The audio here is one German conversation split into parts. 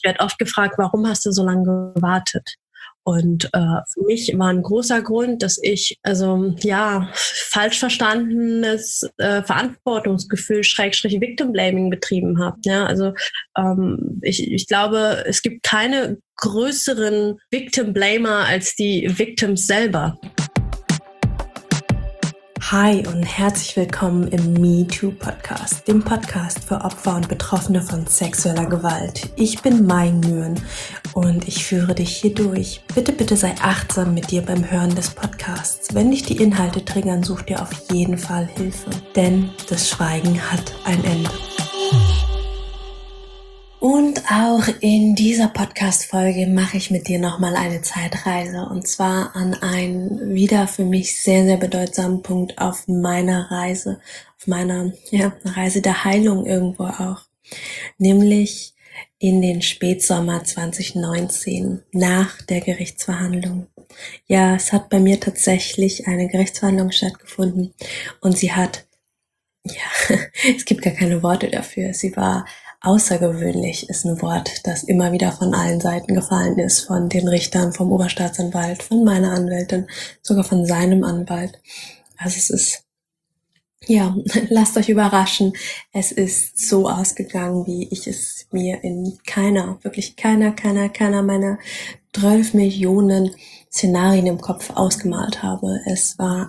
werde oft gefragt, warum hast du so lange gewartet? Und für mich war ein großer Grund, dass ich falsch verstandenes Verantwortungsgefühl / Victim Blaming betrieben habe. Ja, also ich glaube, es gibt keine größeren Victim Blamer als die Victims selber. Hi und herzlich willkommen im MeToo-Podcast, dem Podcast für Opfer und Betroffene von sexueller Gewalt. Ich bin Mai Nguyen und ich führe dich hier durch. Bitte sei achtsam mit dir beim Hören des Podcasts. Wenn dich die Inhalte triggern, such dir auf jeden Fall Hilfe, denn das Schweigen hat ein Ende. Und auch in dieser Podcast-Folge mache ich mit dir nochmal eine Zeitreise, und zwar an einen wieder für mich sehr, sehr bedeutsamen Punkt auf meiner Reise, auf meiner Reise der Heilung irgendwo auch, nämlich in den Spätsommer 2019, nach der Gerichtsverhandlung. Ja, es hat bei mir tatsächlich eine Gerichtsverhandlung stattgefunden und sie hat, es gibt gar keine Worte dafür, sie war außergewöhnlich, ist ein Wort, das immer wieder von allen Seiten gefallen ist, von den Richtern, vom Oberstaatsanwalt, von meiner Anwältin, sogar von seinem Anwalt. Also es ist, lasst euch überraschen, es ist so ausgegangen, wie ich es mir in keiner meiner 12 Millionen Szenarien im Kopf ausgemalt habe. Es war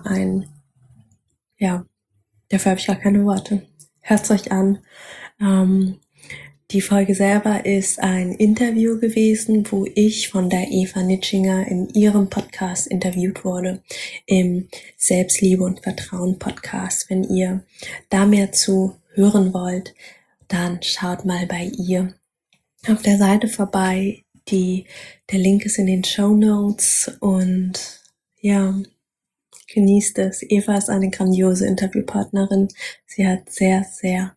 dafür habe ich gar keine Worte. Hört's euch an. Die Folge selber ist ein Interview gewesen, wo ich von der Eva Nitschinger in ihrem Podcast interviewt wurde, im Selbstliebe und Vertrauen Podcast. Wenn ihr da mehr zu hören wollt, dann schaut mal bei ihr auf der Seite vorbei. Der Link ist in den Shownotes und genießt es. Eva ist eine grandiose Interviewpartnerin. Sie hat sehr, sehr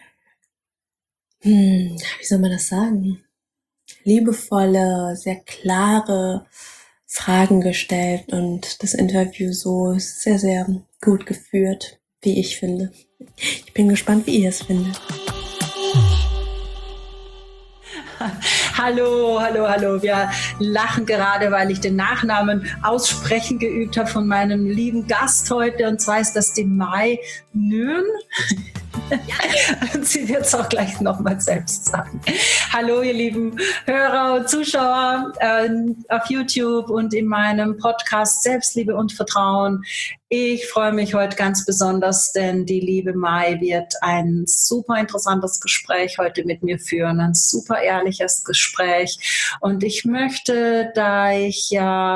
wie soll man das sagen? Liebevolle, sehr klare Fragen gestellt und das Interview so sehr, sehr gut geführt, wie ich finde. Ich bin gespannt, wie ihr es findet. Hallo. Wir lachen gerade, weil ich den Nachnamen aussprechen geübt habe von meinem lieben Gast heute. Und zwar ist das die Mai Nguyen. Und sie wird es auch gleich nochmal selbst sagen. Hallo, ihr lieben Hörer und Zuschauer auf YouTube und in meinem Podcast Selbstliebe und Vertrauen. Ich freue mich heute ganz besonders, denn die liebe Mai wird ein super interessantes Gespräch heute mit mir führen, ein super ehrliches Gespräch. Und ich möchte, da ich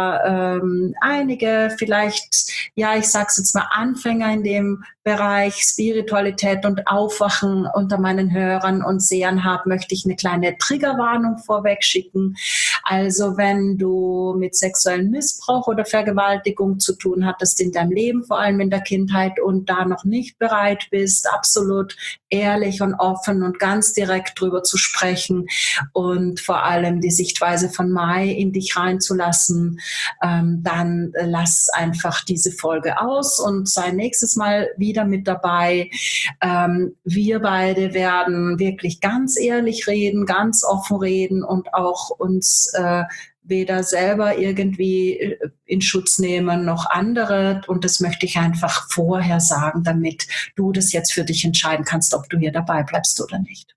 einige vielleicht, ich sag's jetzt mal, Anfänger in dem Bereich Spiritualität und Aufwachen unter meinen Hörern und Sehern habe, möchte ich eine kleine Triggerwarnung vorweg schicken. Also wenn du mit sexuellem Missbrauch oder Vergewaltigung zu tun hattest in deinem Leben, vor allem in der Kindheit, und da noch nicht bereit bist, absolut ehrlich und offen und ganz direkt drüber zu sprechen und vor allem die Sichtweise von Mai in dich reinzulassen, dann lass einfach diese Folge aus und sei nächstes Mal wieder mit dabei. Wir beide werden wirklich ganz ehrlich reden, ganz offen reden und auch uns weder selber irgendwie in Schutz nehmen noch andere. Und das möchte ich einfach vorher sagen, damit du das jetzt für dich entscheiden kannst, ob du hier dabei bleibst oder nicht.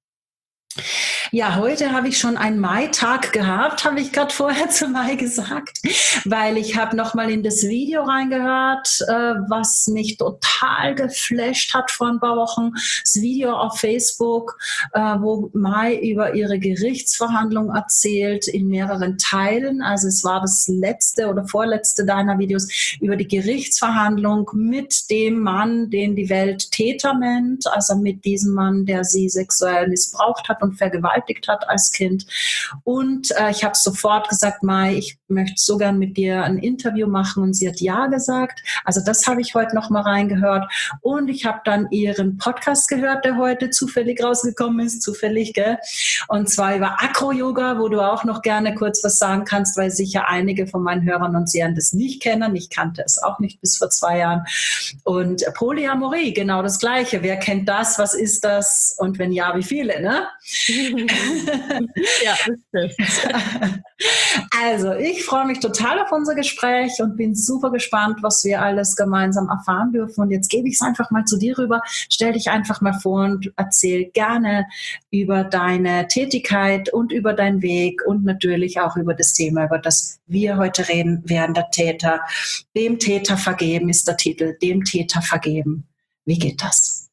Ja, heute habe ich schon einen Mai-Tag gehabt, habe ich gerade vorher zu Mai gesagt, weil ich habe nochmal in das Video reingehört, was mich total geflasht hat vor ein paar Wochen. Das Video auf Facebook, wo Mai über ihre Gerichtsverhandlung erzählt in mehreren Teilen. Also es war das letzte oder vorletzte deiner Videos über die Gerichtsverhandlung mit dem Mann, den die Welt Täter nennt, also mit diesem Mann, der sie sexuell missbraucht hat und vergewaltigt hat als Kind. Und ich habe sofort gesagt, Mai, ich möchte so gern mit dir ein Interview machen, und sie hat ja gesagt. Also das habe ich heute noch mal reingehört. Und ich habe dann ihren Podcast gehört, der heute zufällig rausgekommen ist, zufällig, gell? Und zwar über Acro-Yoga, wo du auch noch gerne kurz was sagen kannst, weil sicher einige von meinen Hörern und Sehern das nicht kennen. Ich kannte es auch nicht bis vor 2 Jahren. Und Polyamorie, genau das Gleiche. Wer kennt das? Was ist das? Und wenn ja, wie viele, ne? Ja, das stimmt. Also, ich freue mich total auf unser Gespräch und bin super gespannt, was wir alles gemeinsam erfahren dürfen. Und jetzt gebe ich es einfach mal zu dir rüber. Stell dich einfach mal vor und erzähl gerne über deine Tätigkeit und über deinen Weg und natürlich auch über das Thema, über das wir heute reden werden, der Täter. Dem Täter vergeben ist der Titel. Dem Täter vergeben. Wie geht das?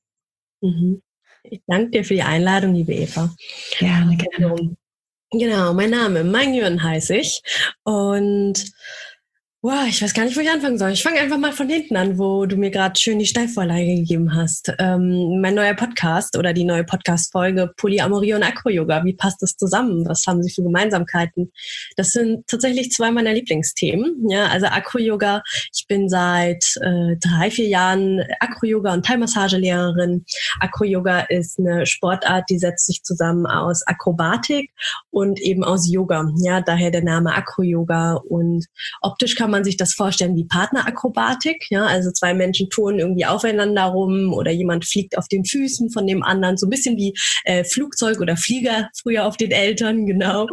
Ich danke dir für die Einladung, liebe Eva. Gerne, gerne. Genau, mein Name, Mangyun heiße ich und ich weiß gar nicht, wo ich anfangen soll. Ich fange einfach mal von hinten an, wo du mir gerade schön die Steilvorlage gegeben hast. Mein neuer Podcast oder die neue Podcast-Folge Polyamorie und Acro-Yoga. Wie passt das zusammen? Was haben sie für Gemeinsamkeiten? Das sind tatsächlich zwei meiner Lieblingsthemen. Ja, also Acro-Yoga. Ich bin seit 3-4 Jahren Acro-Yoga und Thai-Massagelehrerin. Acro-Yoga ist eine Sportart, die setzt sich zusammen aus Akrobatik und eben aus Yoga. Ja, daher der Name Acro-Yoga. Und optisch kann man sich das vorstellen wie Partnerakrobatik. Ja, also zwei Menschen turnen irgendwie aufeinander rum oder jemand fliegt auf den Füßen von dem anderen. So ein bisschen wie Flugzeug oder Flieger früher auf den Eltern, genau.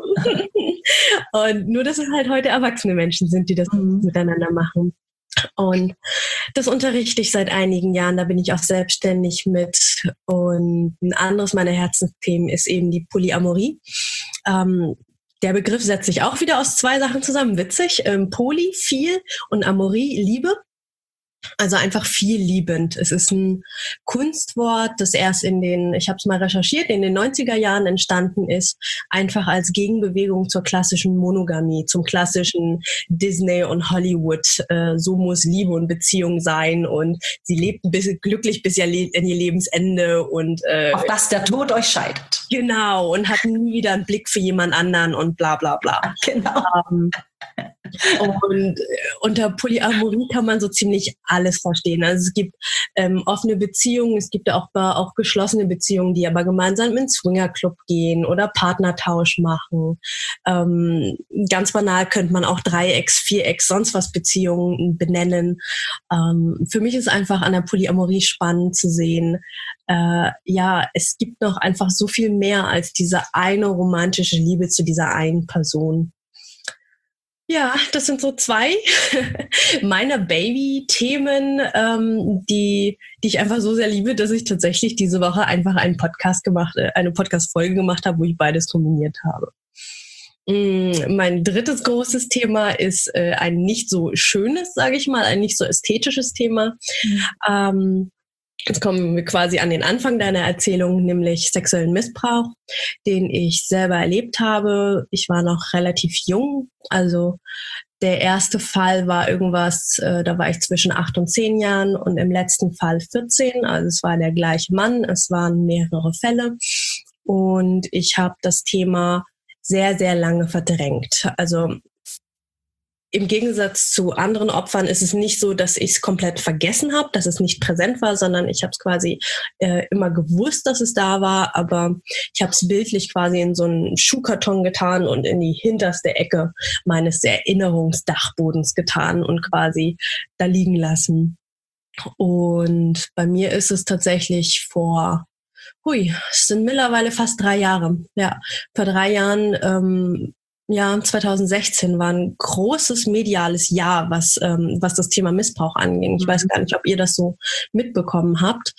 Und nur, dass es halt heute erwachsene Menschen sind, die das miteinander machen. Und das unterrichte ich seit einigen Jahren, da bin ich auch selbstständig mit. Und ein anderes meiner Herzensthemen ist eben die Polyamorie. Der Begriff setzt sich auch wieder aus 2 Sachen zusammen. Witzig, Poly, viel, und Amorie, Liebe. Also einfach viel liebend. Es ist ein Kunstwort, das erst ich habe es mal recherchiert, in den 90er Jahren entstanden ist, einfach als Gegenbewegung zur klassischen Monogamie, zum klassischen Disney und Hollywood. So muss Liebe und Beziehung sein und sie lebt glücklich bis in ihr Lebensende und auf dass der Tod euch scheidet. Genau, und hat nie wieder einen Blick für jemand anderen und bla bla bla. Genau. Und unter Polyamorie kann man so ziemlich alles verstehen. Also es gibt offene Beziehungen, es gibt auch geschlossene Beziehungen, die aber gemeinsam in den Swingerclub gehen oder Partnertausch machen. Ganz banal könnte man auch Dreiecks, Vierecks, sonst was Beziehungen benennen. Für mich ist einfach an der Polyamorie spannend zu sehen, es gibt noch einfach so viel mehr als diese eine romantische Liebe zu dieser einen Person. Ja, das sind so 2 meiner Baby-Themen, die ich einfach so sehr liebe, dass ich tatsächlich diese Woche einfach eine Podcast-Folge gemacht habe, wo ich beides kombiniert habe. Mein drittes großes Thema ist ein nicht so schönes, sage ich mal, ein nicht so ästhetisches Thema. Jetzt kommen wir quasi an den Anfang deiner Erzählung, nämlich sexuellen Missbrauch, den ich selber erlebt habe. Ich war noch relativ jung, also der erste Fall war irgendwas, da war ich zwischen 8 und 10 Jahren und im letzten Fall 14, also es war der gleiche Mann, es waren mehrere Fälle und ich habe das Thema sehr, sehr lange verdrängt. Also im Gegensatz zu anderen Opfern ist es nicht so, dass ich es komplett vergessen habe, dass es nicht präsent war, sondern ich habe es quasi immer gewusst, dass es da war, aber ich habe es bildlich quasi in so einen Schuhkarton getan und in die hinterste Ecke meines Erinnerungsdachbodens getan und quasi da liegen lassen. Und bei mir ist es tatsächlich es sind mittlerweile fast 3 Jahre. Ja, vor 3 Jahren 2016 war ein großes mediales Jahr, was das Thema Missbrauch anging. Ich weiß gar nicht, ob ihr das so mitbekommen habt,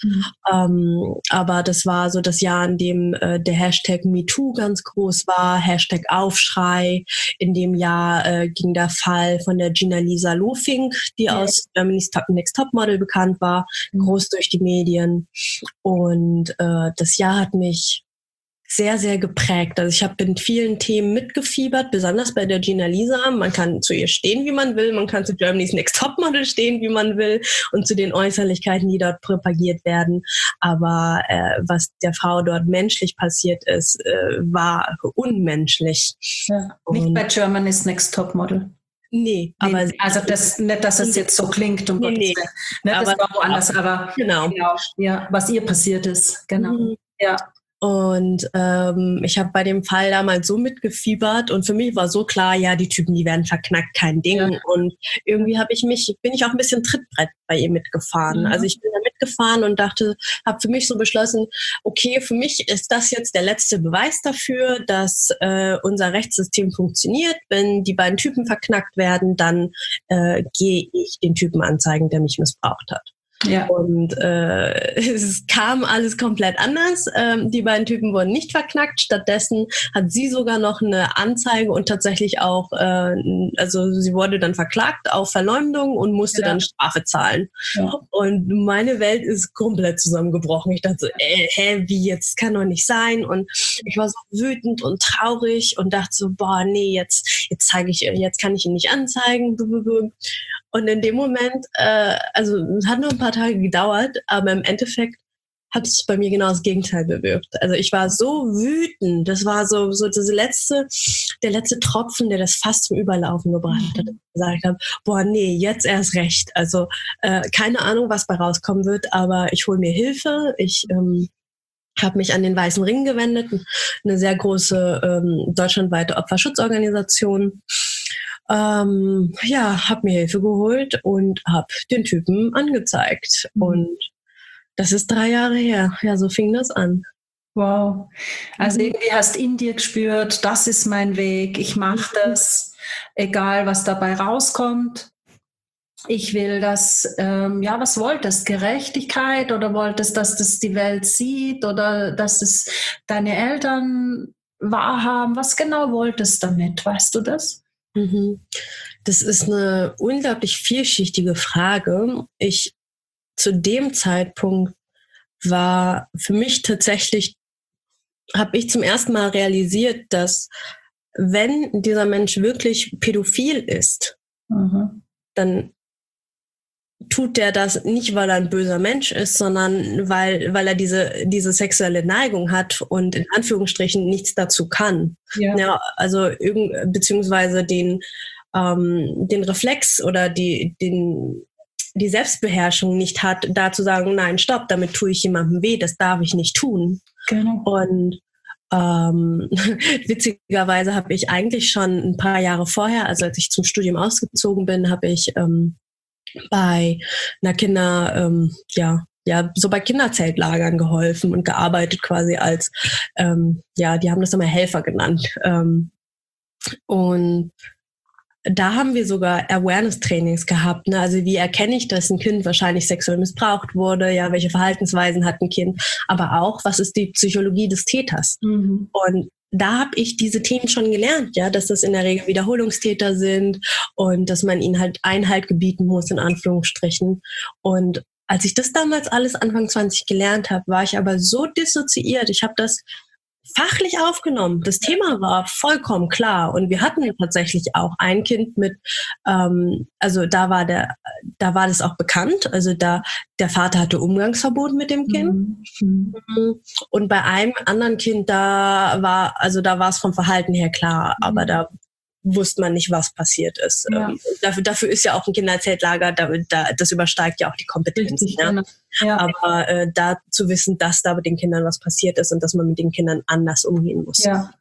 aber das war so das Jahr, in dem der Hashtag MeToo ganz groß war, Hashtag Aufschrei. In dem Jahr ging der Fall von der Gina-Lisa Lofink, die aus Germany's Next Topmodel bekannt war, groß durch die Medien. Und das Jahr hat mich sehr, sehr geprägt. Also ich habe in vielen Themen mitgefiebert, besonders bei der Gina-Lisa. Man kann zu ihr stehen, wie man will. Man kann zu Germany's Next Topmodel stehen, wie man will und zu den Äußerlichkeiten, die dort propagiert werden. Aber was der Frau dort menschlich passiert ist, war unmenschlich. Ja, nicht bei Germany's Next Topmodel. Nee, aber also das nicht, dass es jetzt so klingt, um Gottes Willen. Das war woanders, aber genau, ja, was ihr passiert ist, genau. Ja. Und ich habe bei dem Fall damals so mitgefiebert und für mich war so klar, ja, die Typen, die werden verknackt, kein Ding. Ja. Und irgendwie bin ich auch ein bisschen Trittbrett bei ihr mitgefahren. Also ich bin da gefahren und habe für mich so beschlossen, okay, für mich ist das jetzt der letzte Beweis dafür, dass unser Rechtssystem funktioniert. Wenn die beiden Typen verknackt werden, dann gehe ich den Typen anzeigen, der mich missbraucht hat. Ja. Und es kam alles komplett anders. Die beiden Typen wurden nicht verknackt. Stattdessen hat sie sogar noch eine Anzeige und tatsächlich auch, also sie wurde dann verklagt auf Verleumdung und musste dann Strafe zahlen. Ja. Und meine Welt ist komplett zusammengebrochen. Ich dachte so, wie, jetzt kann doch nicht sein. Und ich war so wütend und traurig und dachte so, boah, nee, jetzt kann ich ihn nicht anzeigen. Und in dem Moment, also es hat noch ein paar Tage gedauert, aber im Endeffekt hat es bei mir genau das Gegenteil bewirkt. Also ich war so wütend, das war so der letzte Tropfen, der das fast zum Überlaufen gebracht hat. Ich gesagt habe, boah, nee, jetzt erst recht. Also keine Ahnung, was bei rauskommen wird, aber ich hole mir Hilfe. Ich habe mich an den Weißen Ring gewendet, eine sehr große deutschlandweite Opferschutzorganisation. Habe mir Hilfe geholt und habe den Typen angezeigt. Und das ist 3 Jahre her. Ja, so fing das an. Wow. Also irgendwie hast in dir gespürt, das ist mein Weg, ich mache das, egal was dabei rauskommt. Ich will das, was wolltest? Gerechtigkeit oder wolltest, dass das die Welt sieht oder dass es deine Eltern wahrhaben? Was genau wolltest du damit? Weißt du das? Das ist eine unglaublich vielschichtige Frage. Zu dem Zeitpunkt war für mich tatsächlich, habe ich zum ersten Mal realisiert, dass wenn dieser Mensch wirklich pädophil ist, dann tut der das nicht, weil er ein böser Mensch ist, sondern weil er diese sexuelle Neigung hat und in Anführungsstrichen nichts dazu kann. Ja, also beziehungsweise den Reflex oder die Selbstbeherrschung nicht hat, da zu sagen, nein, stopp, damit tue ich jemandem weh, das darf ich nicht tun. Genau. Und witzigerweise habe ich eigentlich schon ein paar Jahre vorher, also als ich zum Studium ausgezogen bin, habe ich bei einer so bei Kinderzeltlagern geholfen und gearbeitet quasi als, die haben das immer Helfer genannt. Und da haben wir sogar Awareness-Trainings gehabt. Ne? Also wie erkenne ich, dass ein Kind wahrscheinlich sexuell missbraucht wurde? Ja, welche Verhaltensweisen hat ein Kind? Aber auch, was ist die Psychologie des Täters? Und da habe ich diese Themen schon gelernt, ja, dass das in der Regel Wiederholungstäter sind und dass man ihnen halt Einhalt gebieten muss, in Anführungsstrichen. Und als ich das damals alles Anfang 20 gelernt habe, war ich aber so dissoziiert. Ich habe das fachlich aufgenommen. Das Thema war vollkommen klar. Und wir hatten tatsächlich auch ein Kind mit, also da war das auch bekannt. Also der Vater hatte Umgangsverbot mit dem Kind. Und bei einem anderen Kind, da war es vom Verhalten her klar, aber da wusste man nicht, was passiert ist. Ja. Dafür ist ja auch ein Kinderzeltlager, das übersteigt ja auch die Kompetenz. Richtig, ja. Aber da zu wissen, dass da mit den Kindern was passiert ist und dass man mit den Kindern anders umgehen muss. Ja.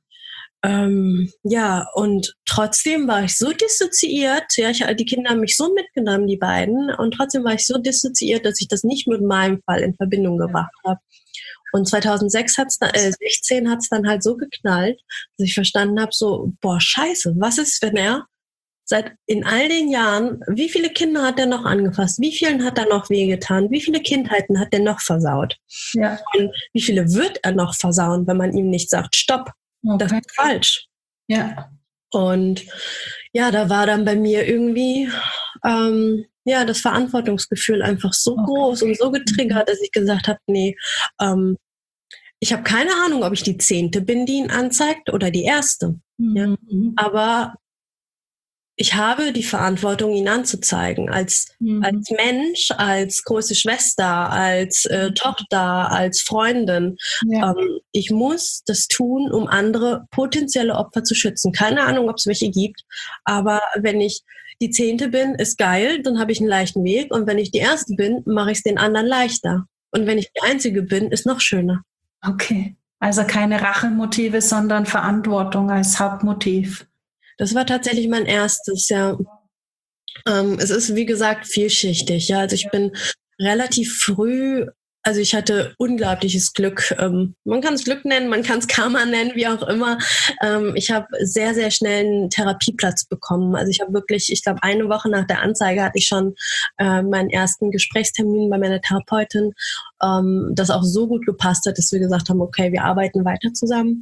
Und trotzdem war ich so dissoziiert, die Kinder haben mich so mitgenommen, die beiden, und trotzdem war ich so dissoziiert, dass ich das nicht mit meinem Fall in Verbindung gebracht habe. Und 2016 hat's dann halt so geknallt, dass ich verstanden habe, so, boah, scheiße, was ist, wenn er in all den Jahren, wie viele Kinder hat er noch angefasst? Wie vielen hat er noch wehgetan? Wie viele Kindheiten hat er noch versaut? Ja. Und wie viele wird er noch versauen, wenn man ihm nicht sagt, stopp, das ist falsch. Ja. Und ja, da war dann bei mir irgendwie das Verantwortungsgefühl einfach so groß und so getriggert, dass ich gesagt habe, nee, ich habe keine Ahnung, ob ich die 10. bin, die ihn anzeigt oder die 1. Ja? Aber ich habe die Verantwortung, ihn anzuzeigen, als Mensch, als große Schwester, als Tochter, als Freundin. Ja. Ich muss das tun, um andere potenzielle Opfer zu schützen. Keine Ahnung, ob es welche gibt, aber wenn ich die 10. bin, ist geil, dann habe ich einen leichten Weg. Und wenn ich die 1. bin, mache ich es den anderen leichter. Und wenn ich die Einzige bin, ist noch schöner. Okay, also keine Rachemotive, sondern Verantwortung als Hauptmotiv. Das war tatsächlich mein erstes, ja. Es ist, wie gesagt, vielschichtig. Ja, also ich bin relativ früh, also ich hatte unglaubliches Glück. Man kann es Glück nennen, man kann es Karma nennen, wie auch immer. Ich habe sehr, sehr schnell einen Therapieplatz bekommen. Also ich habe wirklich, ich glaube, eine Woche nach der Anzeige hatte ich schon meinen ersten Gesprächstermin bei meiner Therapeutin, das auch so gut gepasst hat, dass wir gesagt haben, okay, wir arbeiten weiter zusammen.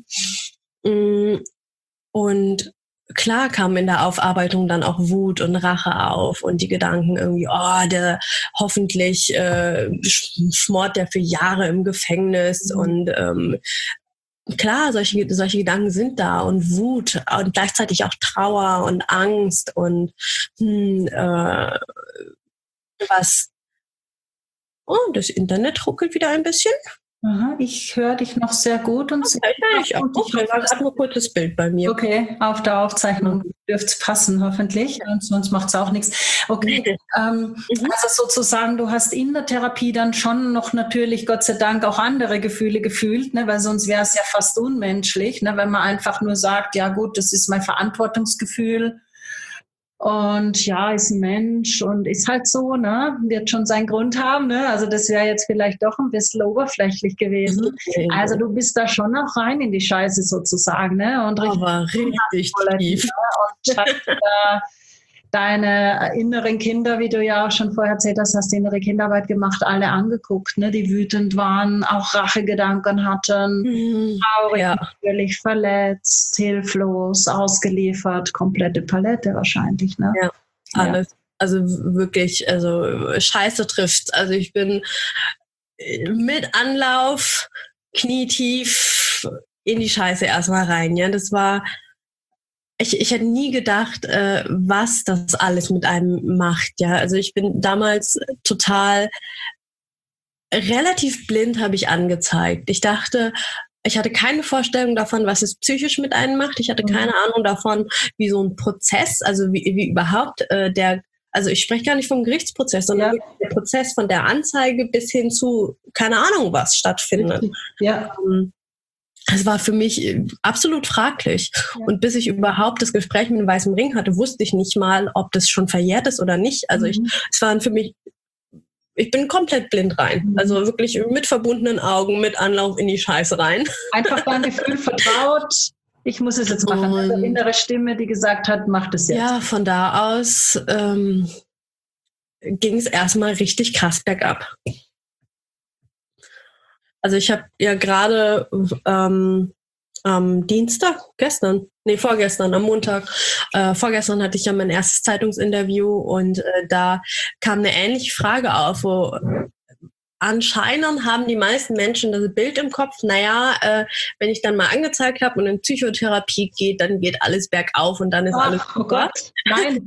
Und klar kam in der Aufarbeitung dann auch Wut und Rache auf und die Gedanken irgendwie, der hoffentlich schmort der für Jahre im Gefängnis und klar, solche Gedanken sind da und Wut und gleichzeitig auch Trauer und Angst und was. Oh, das Internet ruckelt wieder ein bisschen. Aha, ich höre dich noch sehr gut und ich habe nur kurzes Bild bei mir. Okay, auf der Aufzeichnung dürfte es passen, hoffentlich. Und sonst macht es auch nichts. Okay, also sozusagen, du hast in der Therapie dann schon noch natürlich, Gott sei Dank, auch andere Gefühle gefühlt, ne? Weil sonst wäre es ja fast unmenschlich, ne? Wenn man einfach nur sagt, ja gut, das ist mein Verantwortungsgefühl. Und ja, ist ein Mensch und ist halt so, ne? Wird schon seinen Grund haben, ne? Also das wäre jetzt vielleicht doch ein bisschen oberflächlich gewesen. Also du bist da schon auch rein in die Scheiße sozusagen, ne? Und richtig tief. Ne? Und hast da deine inneren Kinder, wie du ja auch schon vorher erzählt hast, hast die innere Kinderarbeit gemacht, alle angeguckt, ne? Die wütend waren, auch Rachegedanken hatten, traurig, natürlich verletzt, hilflos, ausgeliefert, komplette Palette wahrscheinlich, ne? Ja, alles. Ja. Also wirklich, also Scheiße trifft. Also ich bin mit Anlauf knietief in die Scheiße erstmal rein, ja. Das war, ich hätte nie gedacht, was das alles mit einem macht, ja. Also ich bin damals total relativ blind, habe ich angezeigt. Ich dachte, ich hatte keine Vorstellung davon, was es psychisch mit einem macht. Ich hatte keine Ahnung davon, wie so ein Prozess, also wie überhaupt also ich spreche gar nicht vom Gerichtsprozess, sondern der Prozess von der Anzeige bis hin zu, keine Ahnung was, stattfindet. Ja. Es war für mich absolut fraglich. Ja. Und bis ich überhaupt das Gespräch mit dem Weißen Ring hatte, wusste ich nicht mal, ob das schon verjährt ist oder nicht. Also es waren für mich, ich bin komplett blind rein. Also wirklich mit verbundenen Augen, mit Anlauf in die Scheiße rein. Einfach dein Gefühl vertraut. Ich muss es jetzt machen. Eine innere Stimme, die gesagt hat, mach das jetzt. Ja, von da aus ging es erstmal richtig krass bergab. Also ich habe ja gerade am Dienstag, vorgestern, am Montag, vorgestern hatte ich ja mein erstes Zeitungsinterview und da kam eine ähnliche Frage auf, wo anscheinend haben die meisten Menschen das Bild im Kopf, wenn ich dann mal angezeigt habe und in Psychotherapie geht, dann geht alles bergauf und dann ist alles gut. Gott, nein.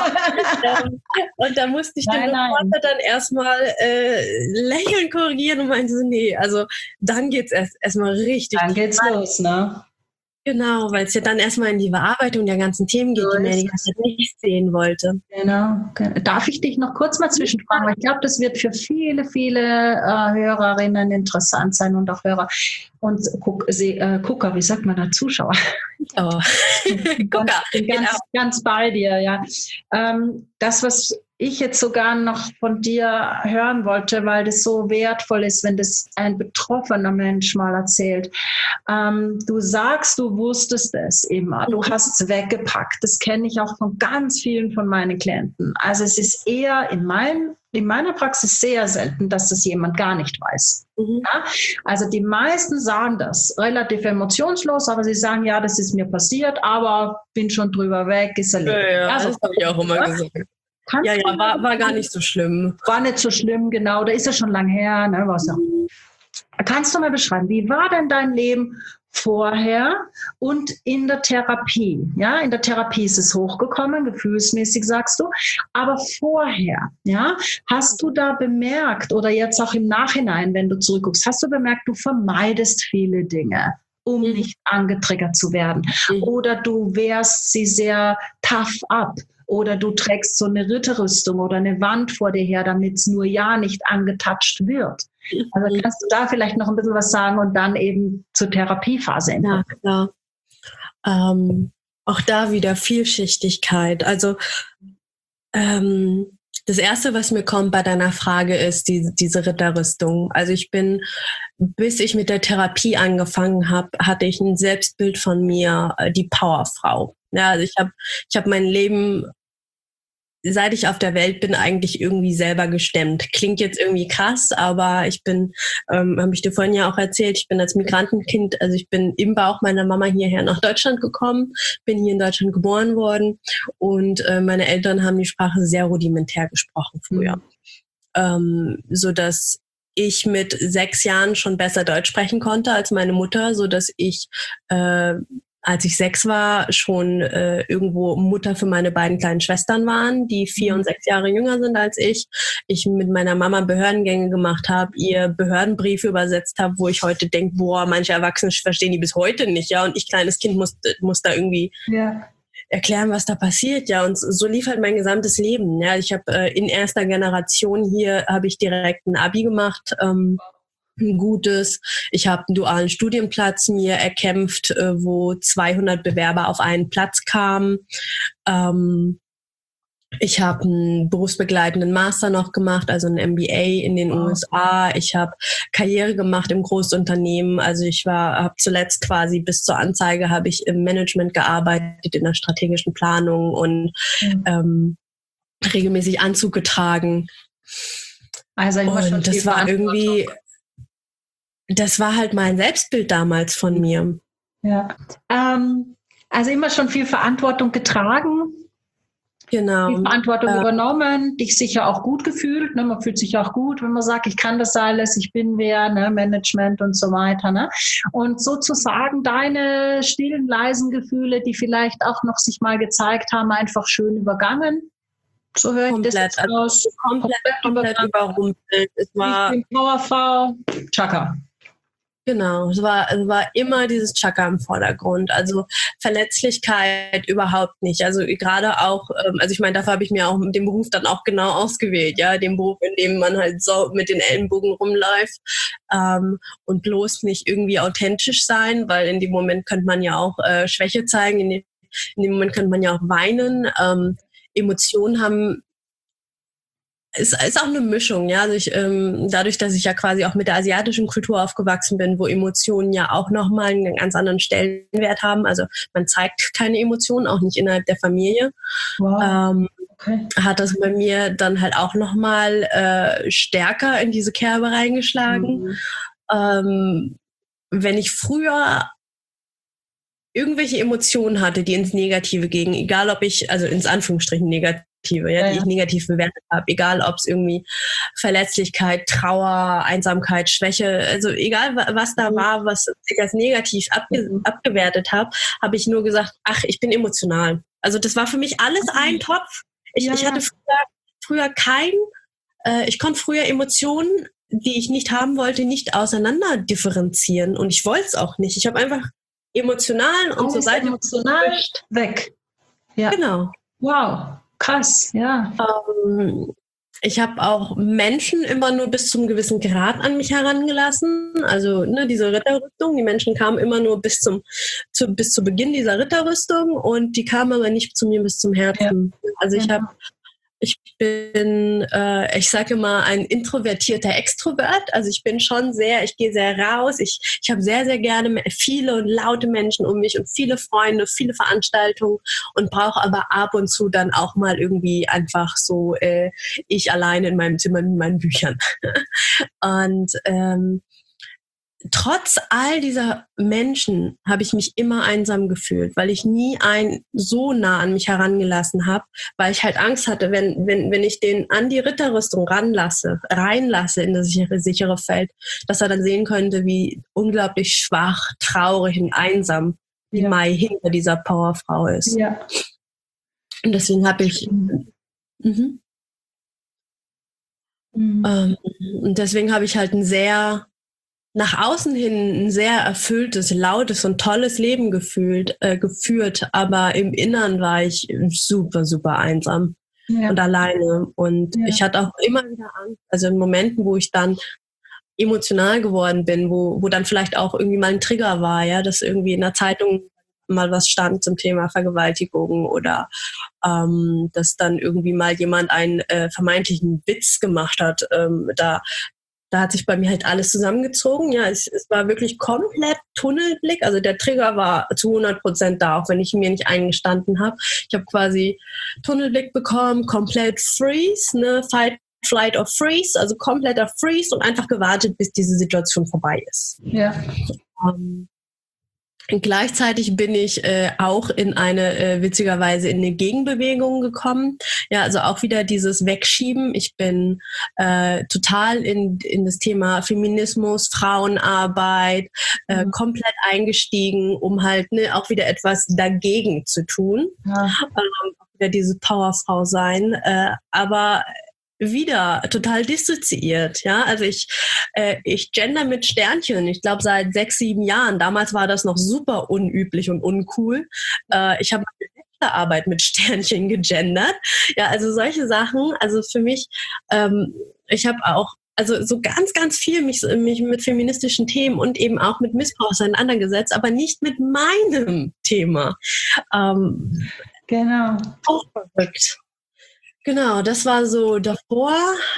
Und da musste ich den Reporter dann erstmal lächeln korrigieren und meinte so, nee, also dann geht's erstmal richtig. Dann geht's los, ne? Genau, weil es ja dann erstmal in die Bearbeitung der ganzen Themen geht, die man die ganze Zeit nicht sehen wollte. Genau. Darf ich dich noch kurz mal zwischenfragen? Weil ich glaube, das wird für viele, viele Hörerinnen interessant sein und auch Hörer und Gucker, wie sagt man da, Zuschauer? Oh. Gucker. Ganz bei dir, ja. Das, was ich jetzt sogar noch von dir hören wollte, weil das so wertvoll ist, wenn das ein betroffener Mensch mal erzählt. Du sagst, du wusstest es immer, du hast es weggepackt. Das kenne ich auch von ganz vielen von meinen Klienten. Also es ist eher in meiner Praxis sehr selten, dass das jemand gar nicht weiß. Ja? Also die meisten sagen das relativ emotionslos, aber sie sagen, ja, das ist mir passiert, aber bin schon drüber weg, ist erledigt. Ja, das habe ich auch immer gesagt. War gar nicht so schlimm. War nicht so schlimm, genau. Da ist ja schon lang her. Ne, Kannst du mal beschreiben, wie war denn dein Leben vorher und in der Therapie? Ja, in der Therapie ist es hochgekommen, gefühlsmäßig sagst du. Aber vorher, ja, hast du da bemerkt oder jetzt auch im Nachhinein, wenn du zurückguckst, hast du bemerkt, du vermeidest viele Dinge, um nicht angetriggert zu werden? Oder du wehrst sie sehr tough ab? Oder du trägst so eine Ritterrüstung oder eine Wand vor dir her, damit es nur nicht angetatscht wird. Also kannst du da vielleicht noch ein bisschen was sagen und dann eben zur Therapiephase enden? Ja, klar. Auch da wieder Vielschichtigkeit. Also Das Erste, was mir kommt bei deiner Frage, ist diese Ritterrüstung. Also ich bin, bis ich mit der Therapie angefangen habe, hatte ich ein Selbstbild von mir, die Powerfrau. Ja, also ich hab mein Leben, seit ich auf der Welt bin, eigentlich irgendwie selber gestemmt. Klingt jetzt irgendwie krass, aber ich bin, habe ich dir vorhin ja auch erzählt, ich bin als Migrantenkind, also ich bin im Bauch meiner Mama hierher nach Deutschland gekommen, bin hier in Deutschland geboren worden und meine Eltern haben die Sprache sehr rudimentär gesprochen früher. So dass ich mit 6 Jahren schon besser Deutsch sprechen konnte als meine Mutter, so dass ich als ich 6 war, schon irgendwo Mutter für meine beiden kleinen Schwestern waren, die 4 und 6 Jahre jünger sind als ich. Ich mit meiner Mama Behördengänge gemacht habe, ihr Behördenbriefe übersetzt habe, wo ich heute denke, boah, manche Erwachsene verstehen die bis heute nicht, ja. Und ich, kleines Kind, muss da irgendwie erklären, was da passiert, ja. Und so lief halt mein gesamtes Leben. Ja. Ich habe in erster Generation hier habe ich direkt ein Abi gemacht. Ein gutes. Ich habe einen dualen Studienplatz mir erkämpft, wo 200 Bewerber auf einen Platz kamen. Ich habe einen berufsbegleitenden Master noch gemacht, also ein MBA in den USA. Ich habe Karriere gemacht im Großunternehmen. Also ich habe zuletzt quasi bis zur Anzeige habe ich im Management gearbeitet, in der strategischen Planung und regelmäßig Anzug getragen. Also und das war irgendwie... Das war halt mein Selbstbild damals von mir. Ja, also immer schon viel Verantwortung getragen. Genau. Viel Verantwortung übernommen, dich sicher auch gut gefühlt. Ne? Man fühlt sich auch gut, wenn man sagt, ich kann das alles, ich bin wer, ne? Management und so weiter. Ne? Und sozusagen deine stillen, leisen Gefühle, die vielleicht auch noch sich mal gezeigt haben, einfach schön übergangen. So höre ich das jetzt aus. Komplett überrumpelt. Ich bin Powerfrau, Chaka. Genau, es war immer dieses Chakra im Vordergrund, also Verletzlichkeit überhaupt nicht, also gerade auch, also ich meine, dafür habe ich mir auch den Beruf dann auch genau ausgewählt, ja, den Beruf, in dem man halt so mit den Ellenbogen rumläuft und bloß nicht irgendwie authentisch sein, weil in dem Moment könnte man ja auch Schwäche zeigen, in dem Moment könnte man ja auch weinen, Emotionen haben. Es ist auch eine Mischung, ja. Also dadurch, dass ich ja quasi auch mit der asiatischen Kultur aufgewachsen bin, wo Emotionen ja auch nochmal einen ganz anderen Stellenwert haben. Also man zeigt keine Emotionen, auch nicht innerhalb der Familie. Wow. Okay. Hat das bei mir dann halt auch nochmal stärker in diese Kerbe reingeschlagen. Wenn ich früher irgendwelche Emotionen hatte, die ins Negative gingen, egal ob ich, also ins Anführungsstrichen negative, die ich negativ bewertet habe, egal ob es irgendwie Verletzlichkeit, Trauer, Einsamkeit, Schwäche, also egal was da war, was ich als negativ abgewertet habe ich nur gesagt, ach, ich bin emotional. Also das war für mich alles ein Topf. Ich hatte früher ich konnte früher Emotionen, die ich nicht haben wollte, nicht auseinander differenzieren und ich wollte es auch nicht. Ich habe einfach emotional und so weiter. Emotional weg. Ja. Genau. Wow. Krass, ja. Ich habe auch Menschen immer nur bis zum gewissen Grad an mich herangelassen. Also diese Ritterrüstung, die Menschen kamen immer nur bis zu Beginn dieser Ritterrüstung und die kamen aber nicht zu mir bis zum Herzen. Ja. Also ich bin, ich sage immer, ein introvertierter Extrovert. Also ich bin schon ich gehe sehr raus. Ich habe sehr, sehr gerne viele und laute Menschen um mich und viele Freunde, viele Veranstaltungen und brauche aber ab und zu dann auch mal irgendwie einfach so ich alleine in meinem Zimmer mit meinen Büchern. Und trotz all dieser Menschen habe ich mich immer einsam gefühlt, weil ich nie so nah an mich herangelassen habe, weil ich halt Angst hatte, wenn ich den an die Ritterrüstung reinlasse in das sichere Feld, dass er dann sehen könnte, wie unglaublich schwach, traurig und einsam die Mai hinter dieser Powerfrau ist. Ja. Und deswegen habe ich und deswegen habe ich halt nach außen hin ein sehr erfülltes, lautes und tolles Leben geführt, aber im Inneren war ich super, super einsam und alleine. Und ich hatte auch immer wieder Angst, also in Momenten, wo ich dann emotional geworden bin, wo dann vielleicht auch irgendwie mal ein Trigger war, ja, dass irgendwie in der Zeitung mal was stand zum Thema Vergewaltigung oder dass dann irgendwie mal jemand einen vermeintlichen Witz gemacht hat. Da hat sich bei mir halt alles zusammengezogen. Ja, es war wirklich komplett Tunnelblick. Also der Trigger war zu 100% da, auch wenn ich mir nicht eingestanden habe. Ich habe quasi Tunnelblick bekommen, komplett Freeze, ne, Fight, Flight or Freeze, also kompletter Freeze und einfach gewartet, bis diese Situation vorbei ist. Ja. Gleichzeitig bin ich auch in witzigerweise in eine Gegenbewegung gekommen. Ja, also auch wieder dieses Wegschieben. Ich bin total in das Thema Feminismus, Frauenarbeit komplett eingestiegen, um halt auch wieder etwas dagegen zu tun. Ja. Wieder diese Powerfrau sein. Aber wieder total dissoziiert, ja, also ich gender mit Sternchen, ich glaube seit 6, 7 Jahren, damals war das noch super unüblich und uncool, ich habe meine Bachelorarbeit mit Sternchen gegendert, ja, also solche Sachen, also für mich, ich habe auch also so ganz, ganz viel mich mit feministischen Themen und eben auch mit Missbrauch auseinandergesetzt, aber nicht mit meinem Thema. Genau. Auch verrückt. Genau, das war so davor.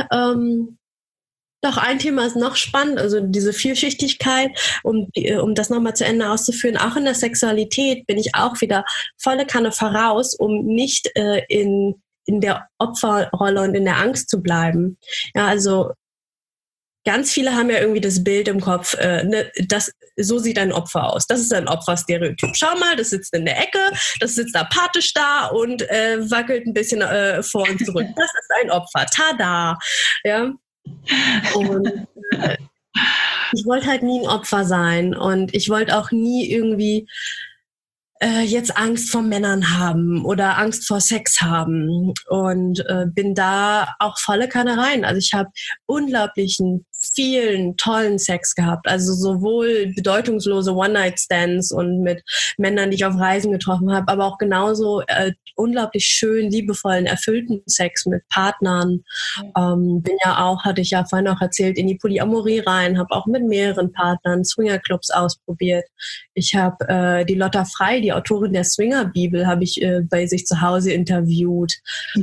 Doch ein Thema ist noch spannend, also diese Vielschichtigkeit, um das nochmal zu Ende auszuführen. Auch in der Sexualität bin ich auch wieder volle Kanne voraus, um nicht in der Opferrolle und in der Angst zu bleiben. Ja, also ganz viele haben ja irgendwie das Bild im Kopf, so sieht ein Opfer aus. Das ist ein Opferstereotyp. Schau mal, das sitzt in der Ecke, das sitzt apathisch da und wackelt ein bisschen vor und zurück. Das ist ein Opfer. Tada! Ja. Und ich wollte halt nie ein Opfer sein und ich wollte auch nie irgendwie jetzt Angst vor Männern haben oder Angst vor Sex haben und bin da auch volle Kanne rein. Also ich habe unglaublichen vielen tollen Sex gehabt, also sowohl bedeutungslose One-Night-Stands und mit Männern, die ich auf Reisen getroffen habe, aber auch genauso unglaublich schön, liebevollen, erfüllten Sex mit Partnern. Hatte ich ja vorhin auch erzählt, in die Polyamorie rein, habe auch mit mehreren Partnern Swingerclubs ausprobiert. Ich habe die Lotta Frey, die Autorin der Swinger-Bibel, habe ich bei sich zu Hause interviewt.